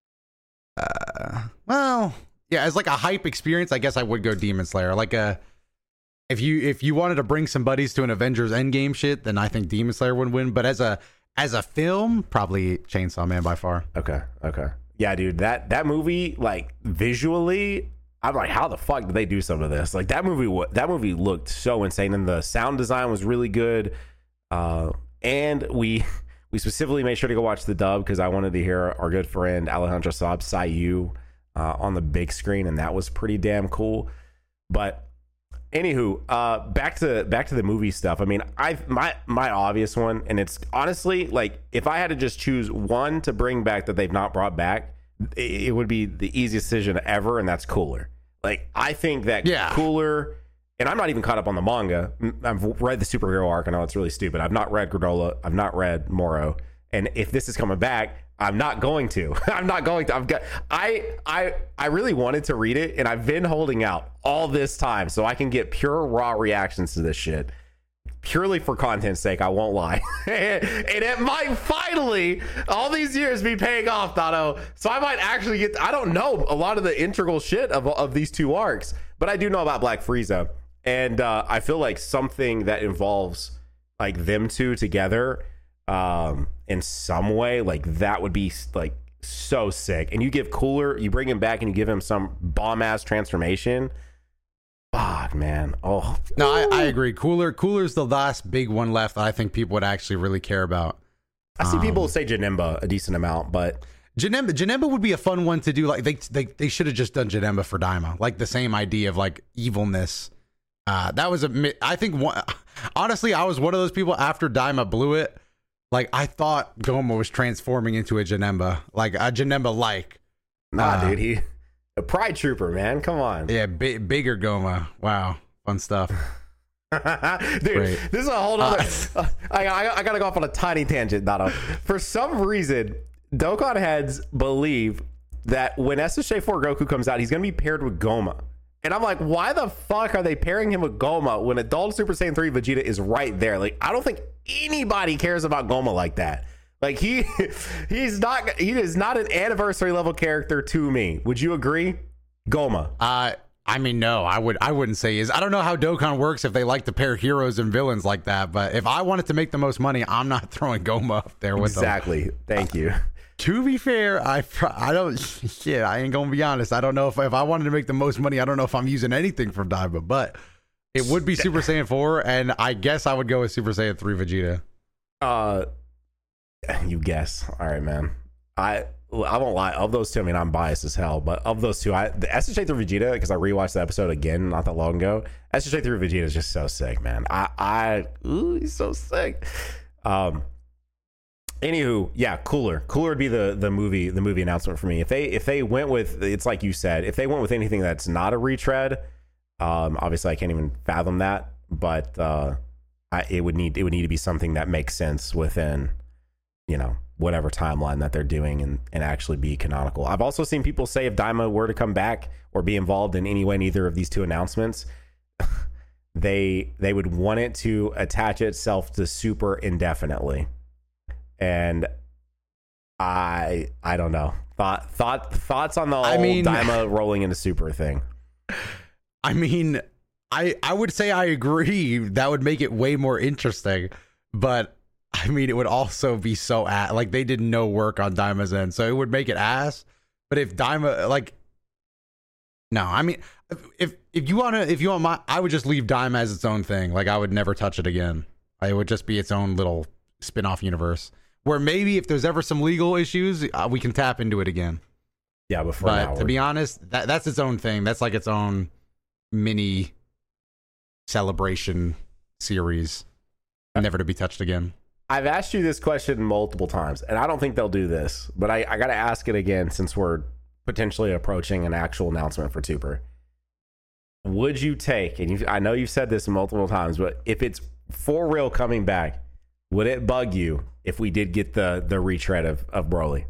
uh, well, yeah, as like a hype experience, I guess I would go Demon Slayer. Like a. If you if you wanted to bring some buddies to an Avengers Endgame shit, then I think Demon Slayer would win. But as a as a film, probably Chainsaw Man by far. Okay, okay, yeah, dude. That that movie, like visually, I'm like, how the fuck did they do some of this? Like that movie, that movie looked so insane, and the sound design was really good. Uh, and we we specifically made sure to go watch the dub because I wanted to hear our good friend Alejandro Saab Sayu uh, on the big screen, and that was pretty damn cool. But anywho, uh, back to back to the movie stuff. I mean, I my my obvious one, and it's honestly like if I had to just choose one to bring back that they've not brought back, it, it would be the easiest decision ever, and that's Cooler. Like I think that yeah. Cooler. And I'm not even caught up on the manga. I've read the superhero arc. I know it's really stupid. I've not read Granola. I've not read Moro. And if this is coming back, I'm not going to. I'm not going to. I've got. I I I really wanted to read it, and I've been holding out all this time so I can get pure raw reactions to this shit, purely for content's sake. I won't lie, and it might finally, all these years, be paying off, Dono. So I might actually get. I don't know a lot of the integral shit of of these two arcs, but I do know about Black Frieza. And uh, I feel like something that involves like them two together um, in some way, like that would be like so sick. And you give Cooler, you bring him back and you give him some bomb ass transformation. Fuck, man. Oh, no, I, I agree. Cooler, Cooler's the last big one left that I think people would actually really care about. I see um, people say Janemba a decent amount, but Janemba, Janemba would be a fun one to do. Like they they they should have just done Janemba for Daima, like the same idea of like evilness. Uh, that was a, I think, one, honestly, I was one of those people after Daima blew it. Like, I thought Goma was transforming into a Janemba, like a Janemba-like. Nah, uh, dude, he a pride trooper, man. Come on. Yeah, bi- bigger Goma. Wow, fun stuff. Dude, Great. This is a whole other. Uh, I, I, I gotta go off on a tiny tangent, Dono. For some reason, Dokkan heads believe that when S S J four Goku comes out, he's gonna be paired with Goma. And I'm like, why the fuck are they pairing him with Goma when adult Super Saiyan three Vegeta is right there? Like, I don't think anybody cares about Goma like that. Like, he he's not he is not an anniversary level character to me. Would you agree? Goma. Uh, I mean, no, I would I wouldn't say is. I don't know how Dokkan works if they like to pair heroes and villains like that. But if I wanted to make the most money, I'm not throwing Goma up there with exactly. them. Thank you. To be fair, I I don't shit. I ain't gonna be honest. I don't know if if I wanted to make the most money, I don't know if I'm using anything from Daima, but it would be Super Saiyan four, and I guess I would go with Super Saiyan three Vegeta. Uh, you guess. All right, man. I I won't lie. Of those two, I mean, I'm biased as hell, but of those two, I the S S J three Vegeta, because I rewatched the episode again not that long ago. S S J three Vegeta is just so sick, man. I I ooh, he's so sick. Um. Anywho, yeah, Cooler. Cooler would be the the movie the movie announcement for me. If they if they went with, it's like you said, if they went with anything that's not a retread, um, obviously I can't even fathom that. But uh, I, it would need it would need to be something that makes sense within, you know, whatever timeline that they're doing and and actually be canonical. I've also seen people say if Daima were to come back or be involved in any way in either of these two announcements, they they would want it to attach itself to Super indefinitely. And I I don't know. Thought thought thoughts on the whole I mean, Daima rolling into Super thing. I mean, I I would say I agree. That would make it way more interesting. But I mean, it would also be so ass. Like they did no work on Daima's end, so it would make it ass. But if Daima, like, no, I mean, if if you wanna, if you want my, I would just leave Daima as its own thing. Like I would never touch it again. It would just be its own little spin-off universe. Where maybe if there's ever some legal issues, uh, we can tap into it again. Yeah, but for but now, to be honest, that that's its own thing. That's like its own mini celebration series, never to be touched again. I've asked you this question multiple times, and I don't think they'll do this, but I, I got to ask it again since we're potentially approaching an actual announcement for Super. Would you take, and you, I know you've said this multiple times, but if it's for real coming back, would it bug you if we did get the the retread of, of Broly?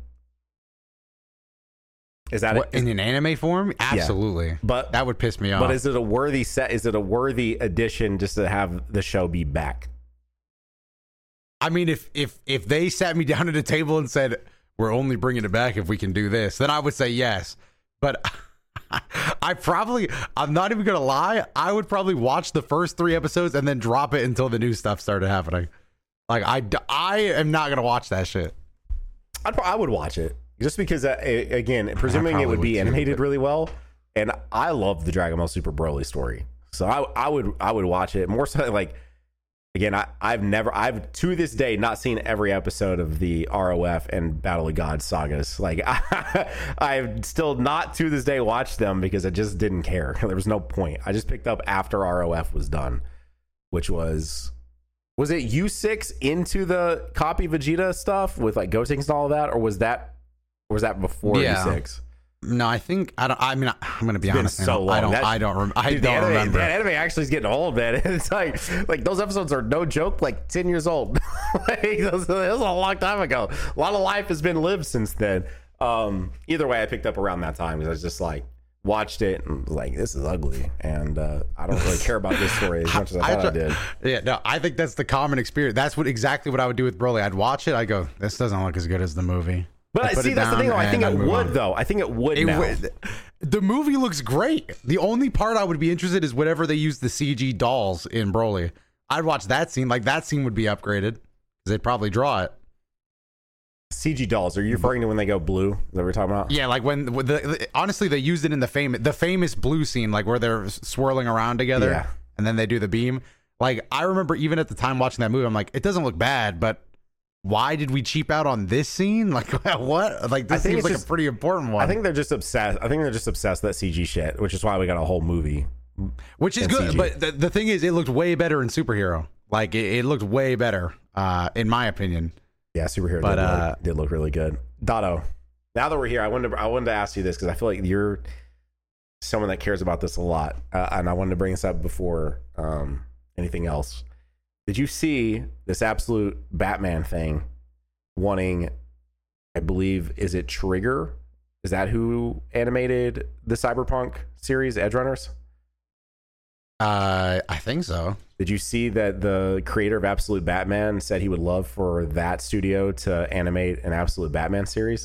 Is that what, a, is, in an anime form? Absolutely. Yeah. But that would piss me off. But is it a worthy set? Is it a worthy addition just to have the show be back? I mean, if if if they sat me down at a table and said we're only bringing it back if we can do this, then I would say yes. But I probably, I'm not even gonna lie, I would probably watch the first three episodes and then drop it until the new stuff started happening. Like I, I am not gonna watch that shit. I'd, I would watch it just because, uh, again, presuming it would be would animated too, really well, and I love the Dragon Ball Super Broly story, so I, I would, I would watch it more so. Like again, I, I've never, I've to this day not seen every episode of the R O F and Battle of God sagas. Like, I, I've still not to this day watched them because I just didn't care. There was no point. I just picked up after R O F was done, which was, was it U six into the copy Vegeta stuff with like Gotenks and all of that, or was that, or was that before Yeah. U six? No, I think I don't. I mean, I'm gonna be It's been honest. so man. long. I don't. That- I don't. Rem- I Dude, the don't anime, remember. that anime actually is getting old, man. It's like like those episodes are no joke, like ten years old. Like those, that was a long time ago. A lot of life has been lived since then. Um, either way, I picked up around that time because I was just like watched it and was like, this is ugly, and uh, I don't really care about this story as much as I thought I, try- did. Yeah, no, I think that's the common experience. That's what exactly what I would do with Broly. I'd watch it. I go, this doesn't look as good as the movie. But I put see, it that's the down thing, though. I think and it move would, on. though. I think it would It now. would- the movie looks great. The only part I would be interested is whenever they use the C G dolls in Broly. I'd watch that scene. Like that scene would be upgraded because they'd probably draw it. C G dolls. Are you referring to when they go blue? Is that what we're talking about? Yeah, like when the, the honestly they used it in the famous the famous blue scene, like where they're swirling around together, Yeah. and then they do the beam. Like I remember even at the time watching that movie, I'm like, it doesn't look bad, but why did we cheap out on this scene? Like what? Like I this think seems it's like just- a pretty important one. I think they're just obsessed. I think they're just obsessed with that C G shit, which is why we got a whole movie. Which is and good, C G. but the, the thing is, it looked way better in Superhero. Like it, it looked way better, uh, in my opinion. Yeah, superhero But, did, uh, look, did look really good. Dotto, now that we're here, I wanted to, I wanted to ask you this because I feel like you're someone that cares about this a lot, uh, and I wanted to bring this up before um, anything else. Did you see this absolute Batman thing? Wanting, I believe, is it Trigger? Is that who animated the Cyberpunk series, Edge Runners? Uh, I think so. Did you see that the creator of Absolute Batman said he would love for that studio to animate an Absolute Batman series?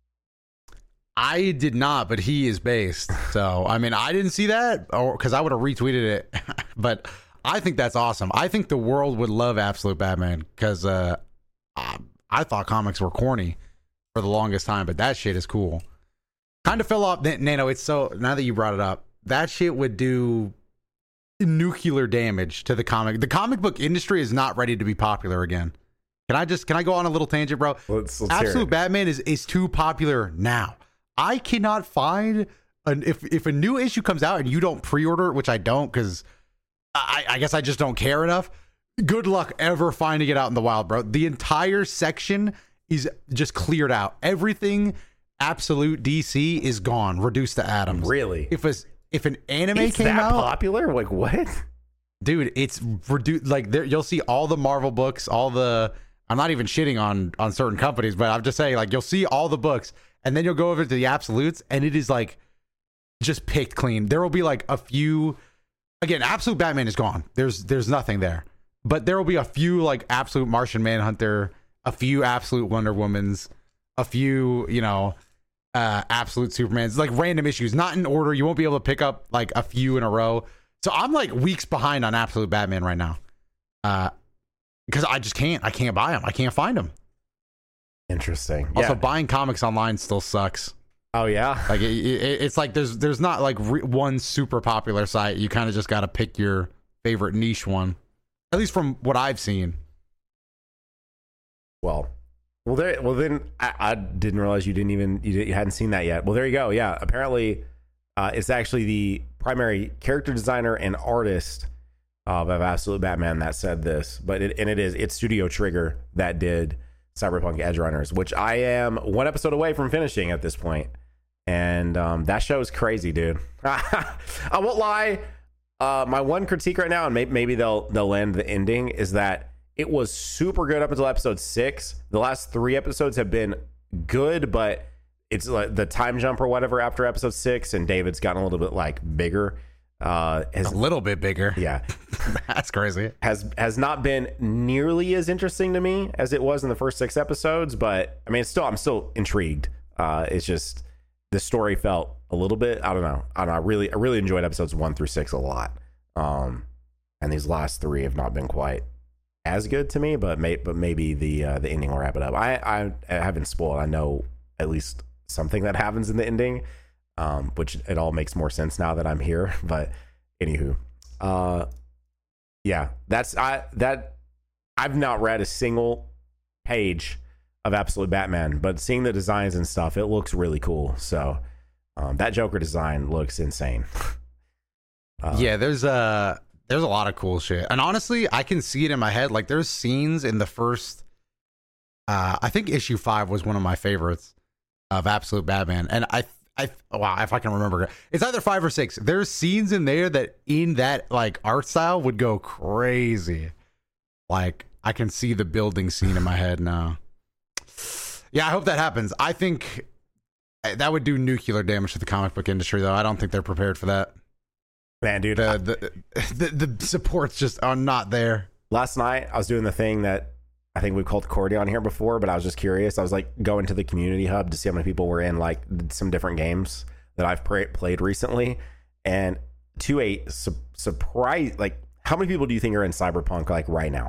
I did not, but he is based. So I mean, I didn't see that, or because I would have retweeted it. But I think that's awesome. I think the world would love Absolute Batman because uh, I, I thought comics were corny for the longest time, but that shit is cool. Kind of fell off. Nano, it's so now that you brought it up, that shit would do nuclear damage to the comic. The comic book industry is not ready to be popular again. Can I just can I go on a little tangent, bro? Let's, let's hear Absolute it. Batman is is too popular now. I cannot find an if if a new issue comes out and you don't pre-order it, which I don't because I, I guess I just don't care enough. Good luck ever finding it out in the wild, bro. The entire section is just cleared out. Everything Absolute D C is gone, reduced to atoms. Really? If a if an anime It's came that out, popular? Like what? dude, it's reduced. Like there, you'll see all the Marvel books, all the. I'm not even shitting on on certain companies, but I'm just saying, like you'll see all the books, and then you'll go over to the Absolutes, and it is like just picked clean. There will be like a few. Again, Absolute Batman is gone. There's there's nothing there, but there will be a few like Absolute Martian Manhunter, a few Absolute Wonder Womans, a few you know, uh, Absolute Supermans, like random issues, not in order. You won't be able to pick up like a few in a row. So I'm like weeks behind on Absolute Batman right now, uh, because I just can't. I can't buy them. I can't find them. Interesting. Also, Yeah. buying comics online still sucks. Oh yeah. Like it, it, it's like there's there's not like re- one super popular site. You kind of just got to pick your favorite niche one. At least from what I've seen. Well, well, there. Well, then I, I didn't realize you didn't even you, did, you hadn't seen that yet. Well, there you go. Yeah. Apparently, uh, it's actually the primary character designer and artist of, of Absolute Batman that said this. But it, and it is it's Studio Trigger that did Cyberpunk Edge Runners, which I am one episode away from finishing at this point. And um, that show is crazy, dude. I won't lie. Uh, my one critique right now, and maybe, maybe they'll they'll end the ending, is that it was super good up until episode six. The last three episodes have been good, but it's like the time jump or whatever after episode six, and David's gotten a little bit like bigger. Uh, has, A little bit bigger. yeah, That's crazy. has has not been nearly as interesting to me as it was in the first six episodes. But I mean, it's still I'm still intrigued. Uh, it's just the story felt a little bit. I don't know. I don't know. I really I really enjoyed episodes one through six a lot. Um, and these last three have not been quite as good to me, but may, but maybe the uh, the ending will wrap it up. I, I I haven't spoiled. I know at least something that happens in the ending, um, which it all makes more sense now that I'm here. But anywho, uh, yeah, that's I that I've not read a single page of Absolute Batman, but seeing the designs and stuff, it looks really cool. So um, that Joker design looks insane. uh, yeah, there's a there's a lot of cool shit, and honestly, I can see it in my head. Like, there's scenes in the first, uh, I think issue five was one of my favorites of Absolute Batman, and I, I, wow, if I can remember, it's either five or six. There's scenes in there that in that like art style would go crazy. Like, I can see the building scene in my head now. Yeah, I hope that happens. I think that would do nuclear damage to the comic book industry, though. I don't think they're prepared for that. Man, dude, the I, the, the the supports just are not there. Last night, I was doing the thing that I think we've called Cordy on here before, but I was just curious. I was like going to the community hub to see how many people were in like some different games that I've pra- played recently, and to a su- surprise, like how many people do you think are in Cyberpunk like right now?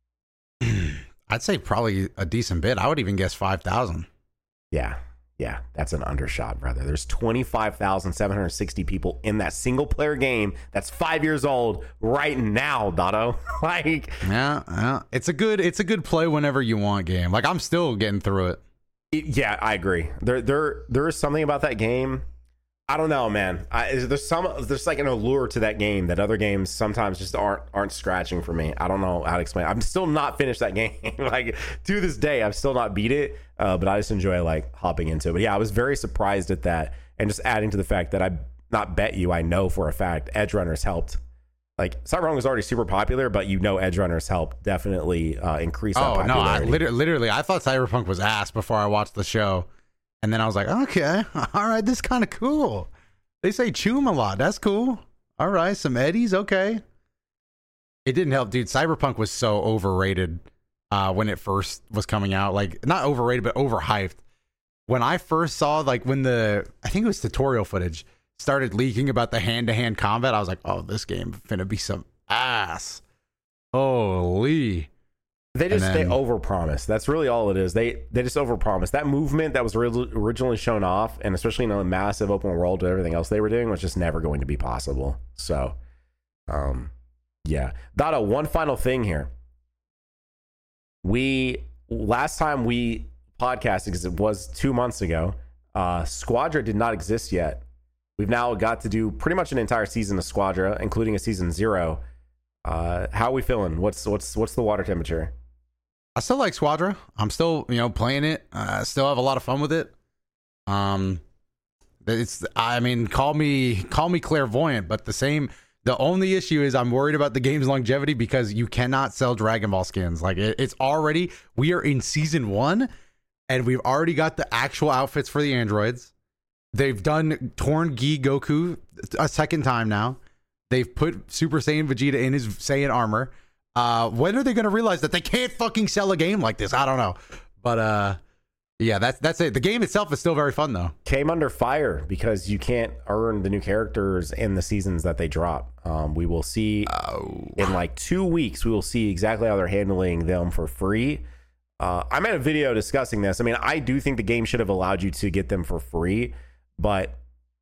I'd say probably a decent bit. I would even guess five thousand. Yeah. Yeah. That's an undershot, brother. There's twenty-five thousand seven hundred sixty people in that single player game that's five years old right now, Dotto. Like, yeah, yeah, it's a good, it's a good play whenever you want game. Like, I'm still getting through it. it yeah, I agree. There, there, there is something about that game. I don't know, man. I, there's some, there's like an allure to that game that other games sometimes just aren't aren't scratching for me. I don't know how to explain it. I'm still not finished that game. Like, to this day, I've still not beat it. Uh, but I just enjoy like hopping into it. But yeah, I was very surprised at that, and just adding to the fact that I not bet you, I know for a fact Edge Runners helped. Like, Cyberpunk was already super popular, but you know Edge Runners helped definitely uh, increase that oh no, I popularity. literally, literally, I thought Cyberpunk was ass before I watched the show. And then I was like, okay, all right, this is kind of cool. They say choom a lot. That's cool. All right, some Eddies, okay. It didn't help, dude. Cyberpunk was so overrated uh, when it first was coming out. Like, not overrated, but overhyped. When I first saw, like, when the, I think it was tutorial footage, started leaking about the hand-to-hand combat, I was like, oh, this game finna be some ass. Holy. They just then, they overpromise. That's really all it is. They they just overpromise. That movement that was ori- originally shown off, and especially in a massive open world and everything else they were doing, was just never going to be possible. So, um, yeah. Dotto, one final thing here. We last time we podcasted, because it was two months ago, uh, Squadra did not exist yet. We've now got to do pretty much an entire season of Squadra, including a season zero. Uh, how are we feeling? What's what's what's the water temperature? I still like Squadra. I'm still, you know, playing it. I uh, still have a lot of fun with it. Um, it's, I mean, call me, call me clairvoyant, but the same, the only issue is I'm worried about the game's longevity because you cannot sell Dragon Ball skins. Like, it, it's already, we are in season one and we've already got the actual outfits for the androids. They've done Torn Gi Goku a second time now. They've put Super Saiyan Vegeta in his Saiyan armor. Uh, when are they going to realize that they can't fucking sell a game like this? I don't know. But uh, yeah, that's that's it. The game itself is still very fun, though. Came under fire because you can't earn the new characters in the seasons that they drop. Um, we will see oh. in like two weeks, we will see exactly how they're handling them for free. Uh, I made a video discussing this. I mean, I do think the game should have allowed you to get them for free, but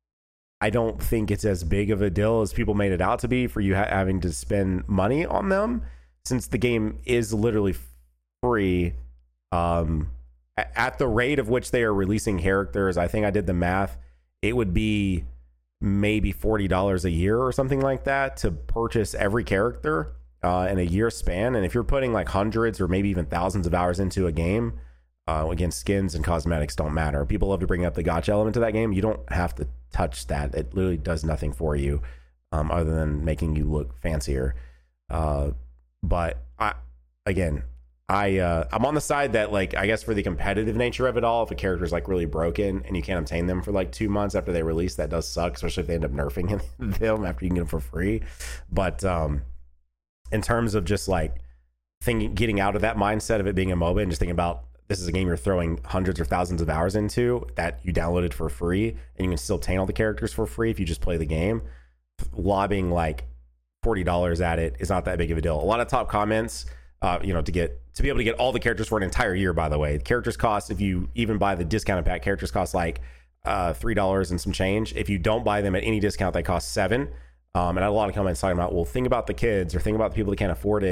I don't think it's as big of a deal as people made it out to be for you ha- having to spend money on them, since the game is literally free. Um, at the rate of which they are releasing characters, I think I did the math, it would be maybe forty dollars a year or something like that to purchase every character uh, in a year span. And if you're putting like hundreds or maybe even thousands of hours into a game, uh, again, skins and cosmetics don't matter. People love to bring up the gacha element to that game. You don't have to touch that. It literally does nothing for you um, other than making you look fancier. Uh, but I, again, I, uh, I'm on the side that, like, I guess for the competitive nature of it all, if a character is like really broken and you can't obtain them for like two months after they release, that does suck, especially if they end up nerfing them after you can get them for free. But um, in terms of just like thinking, getting out of that mindset of it being a MOBA and just thinking about this is a game you're throwing hundreds or thousands of hours into that you downloaded for free and you can still obtain all the characters for free if you just play the game, lobbing like forty dollars at it is not that big of a deal. A lot of top comments, uh, you know, to get to be able to get all the characters for an entire year, by the way. The characters cost, if you even buy the discounted pack, characters cost like uh, three dollars and some change. If you don't buy them at any discount, they cost seven. Um, and I had a lot of comments talking about, well, think about the kids or think about the people that can't afford it.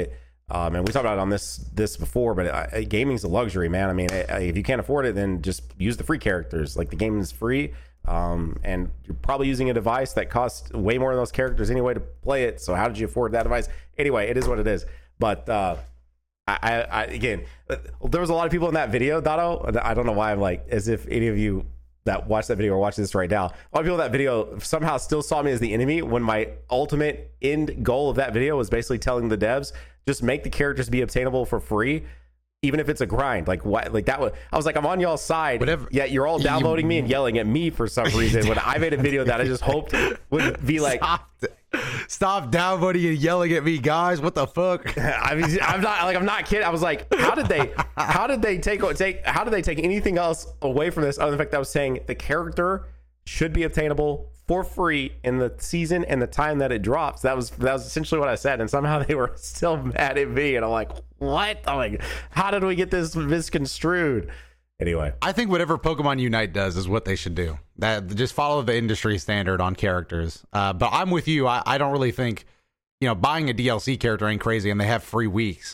Um, and we talked about it on this this before, but uh, gaming's a luxury, man. I mean, uh, if you can't afford it, then just use the free characters. Like, the game is free, um, and you're probably using a device that costs way more than those characters anyway to play it. So how did you afford that device? Anyway, it is what it is. But uh, I, I, I again, there was a lot of people in that video, Dotto. I don't know why I'm like, as if any of you that watch that video or watch this right now, a lot of people in that video somehow still saw me as the enemy, when my ultimate end goal of that video was basically telling the devs, just make the characters be obtainable for free, even if it's a grind. Like, what? Like, that was, I was like, I'm on y'all's side. Whatever. Yet you're all downvoting me and yelling at me for some reason when I made a video that I just hoped would be like, Stop, stop downvoting and yelling at me, guys. What the fuck? I mean, I'm not like, I'm not kidding. I was like, how did they, how did they take, take, how did they take anything else away from this other than the fact that I was saying the character should be obtainable for free in the season and the time that it drops? That was, that was essentially what I said. And somehow they were still mad at me. And I'm like, what? I'm like, how did we get this misconstrued? Anyway, I think whatever Pokemon Unite does is what they should do. That just follow the industry standard on characters. Uh, but I'm with you. I, I don't really think, you know, buying a D L C character ain't crazy, and they have free weeks.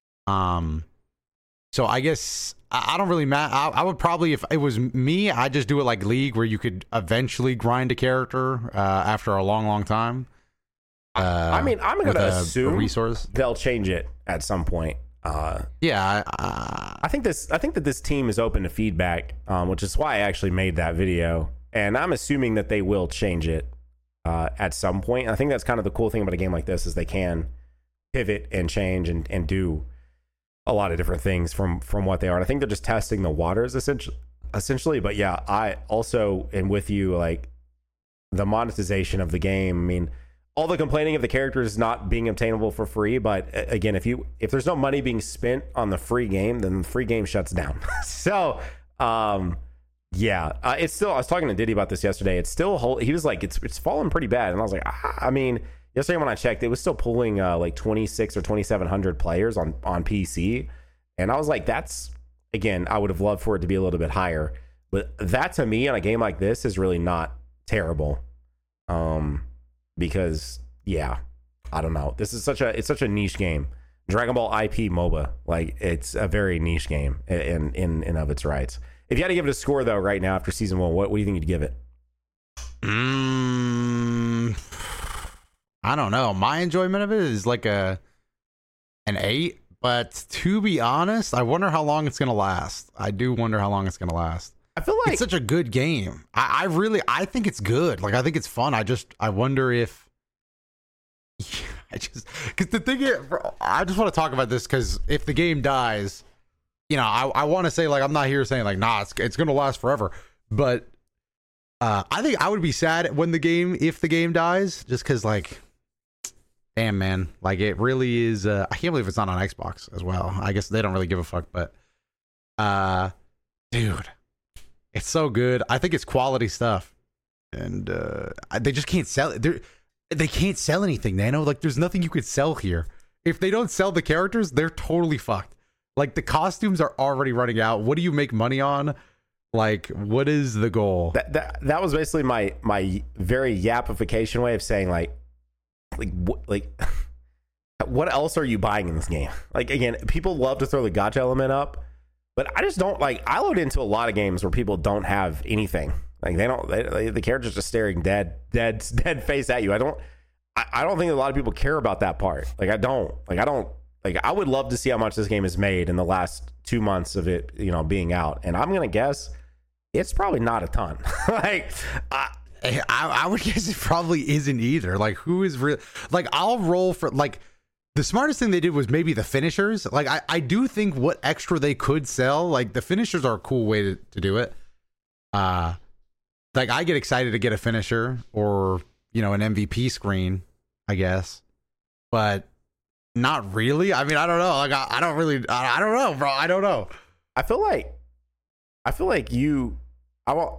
Um, so I guess I, I don't really matter. I, I would probably, if it was me, I'd just do it like League, where you could eventually grind a character uh, after a long, long time. Uh, I mean, I'm going to assume a resource. They'll change it at some point. Uh, yeah, I, I think this. I think that this team is open to feedback, um, which is why I actually made that video. And I'm assuming that they will change it uh, at some point. I think that's kind of the cool thing about a game like this, is they can pivot and change and, and do a lot of different things from from what they are. And I think they're just testing the waters essentially. Essentially, but yeah, I also am with you. Like, the monetization of the game. I mean, all the complaining of the characters not being obtainable for free, but again, if you if there's no money being spent on the free game, then the free game shuts down. so, um, yeah, uh, it's still. I was talking to Diddy about this yesterday. It's still whole. He was like, it's it's fallen pretty bad, and I was like, ah, I mean, yesterday when I checked, it was still pulling uh, like twenty-six or twenty-seven hundred players on on P C, and I was like, that's, again, I would have loved for it to be a little bit higher, but that to me on a game like this is really not terrible. Um. Because, yeah, I don't know. This is such a it's such a niche game. Dragon Ball I P MOBA, like, it's a very niche game in in in of its rights. If you had to give it a score though, right now after season one, what, what do you think you'd give it? Mm, I don't know. My enjoyment of it is like a an eight, but to be honest, I wonder how long it's gonna last. I do wonder how long it's gonna last. I feel like it's such a good game. I, I really, I think it's good. Like, I think it's fun. I just, I wonder if, I just, because the thing is, I just want to talk about this because if the game dies, you know, I, I want to say, like, I'm not here saying like, nah, it's it's gonna last forever, but uh, I think I would be sad when the game, if the game dies, just because, like, damn, man, like, it really is. Uh, I can't believe it's not on Xbox as well. I guess they don't really give a fuck, but, uh, dude. It's so good. I think it's quality stuff, and uh, they just can't sell it. They're, they can't sell anything, Nano. Like, there's nothing you could sell here. If they don't sell the characters, they're totally fucked. Like, the costumes are already running out. What do you make money on? Like, what is the goal? That that, that was basically my my very yapification way of saying, like, like wh- like what else are you buying in this game? Like, again, people love to throw the gacha element up. But I just don't, like, I load into a lot of games where people don't have anything. Like, they don't, they, they, the character's just staring dead, dead, dead face at you. I don't, I, I don't think a lot of people care about that part. Like, I don't, like, I don't, like, I would love to see how much this game is made in the last two months of it, you know, being out. And I'm going to guess it's probably not a ton. like, I, I, I would guess it probably isn't either. Like, who is real? Like, I'll roll for, like, the smartest thing they did was maybe the finishers. Like, I, I do think what extra they could sell, like, the finishers are a cool way to, to do it. Uh, like, I get excited to get a finisher or, you know, an M V P screen, I guess. But not really. I mean, I don't know. Like, I, I don't really, I, I don't know, bro. I don't know. I feel like, I feel like you, I won't,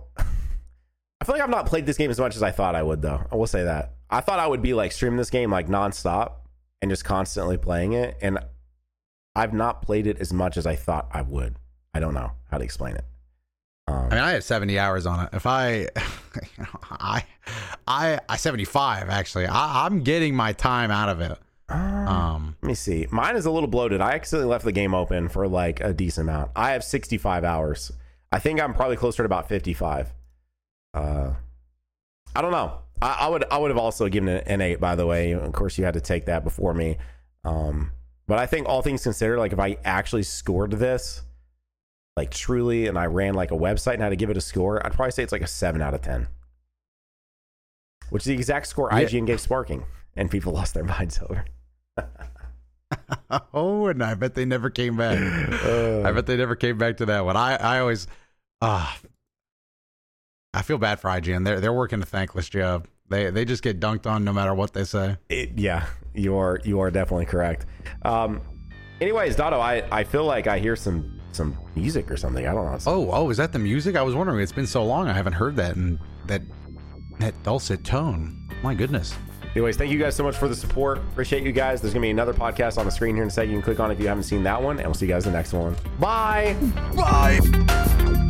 I feel like I've not played this game as much as I thought I would, though. I will say that. I thought I would be, like, streaming this game, like, nonstop and just constantly playing it, and I've not played it as much as I thought I would. I don't know how to explain it. Um, I mean, I have seventy hours on it. If I, I, I, I seventy-five actually. I, I'm getting my time out of it. Um, Let me see. Mine is a little bloated. I accidentally left the game open for like a decent amount. I have sixty-five hours. I think I'm probably closer to about fifty-five. Uh, I don't know. I, I would I would have also given it an eight, by the way. Of course, you had to take that before me. Um, but I think all things considered, like if I actually scored this, like truly, and I ran like a website and had to give it a score, I'd probably say it's like a seven out of ten. Which is the exact score I G N gave Sparking. And people lost their minds over. Oh, and I bet they never came back. Uh, I bet they never came back to that one. I, I always, uh, I feel bad for I G N. They're they're working a thankless job. They they just get dunked on no matter what they say. It, yeah, you are you are definitely correct. Um, anyways, Dotto, I, I feel like I hear some some music or something. I don't know. Oh oh, is that the music? I was wondering. It's been so long. I haven't heard that and that that dulcet tone. My goodness. Anyways, thank you guys so much for the support. Appreciate you guys. There's going to be another podcast on the screen here in a second. You can click on it if you haven't seen that one. And we'll see you guys in the next one. Bye. Bye.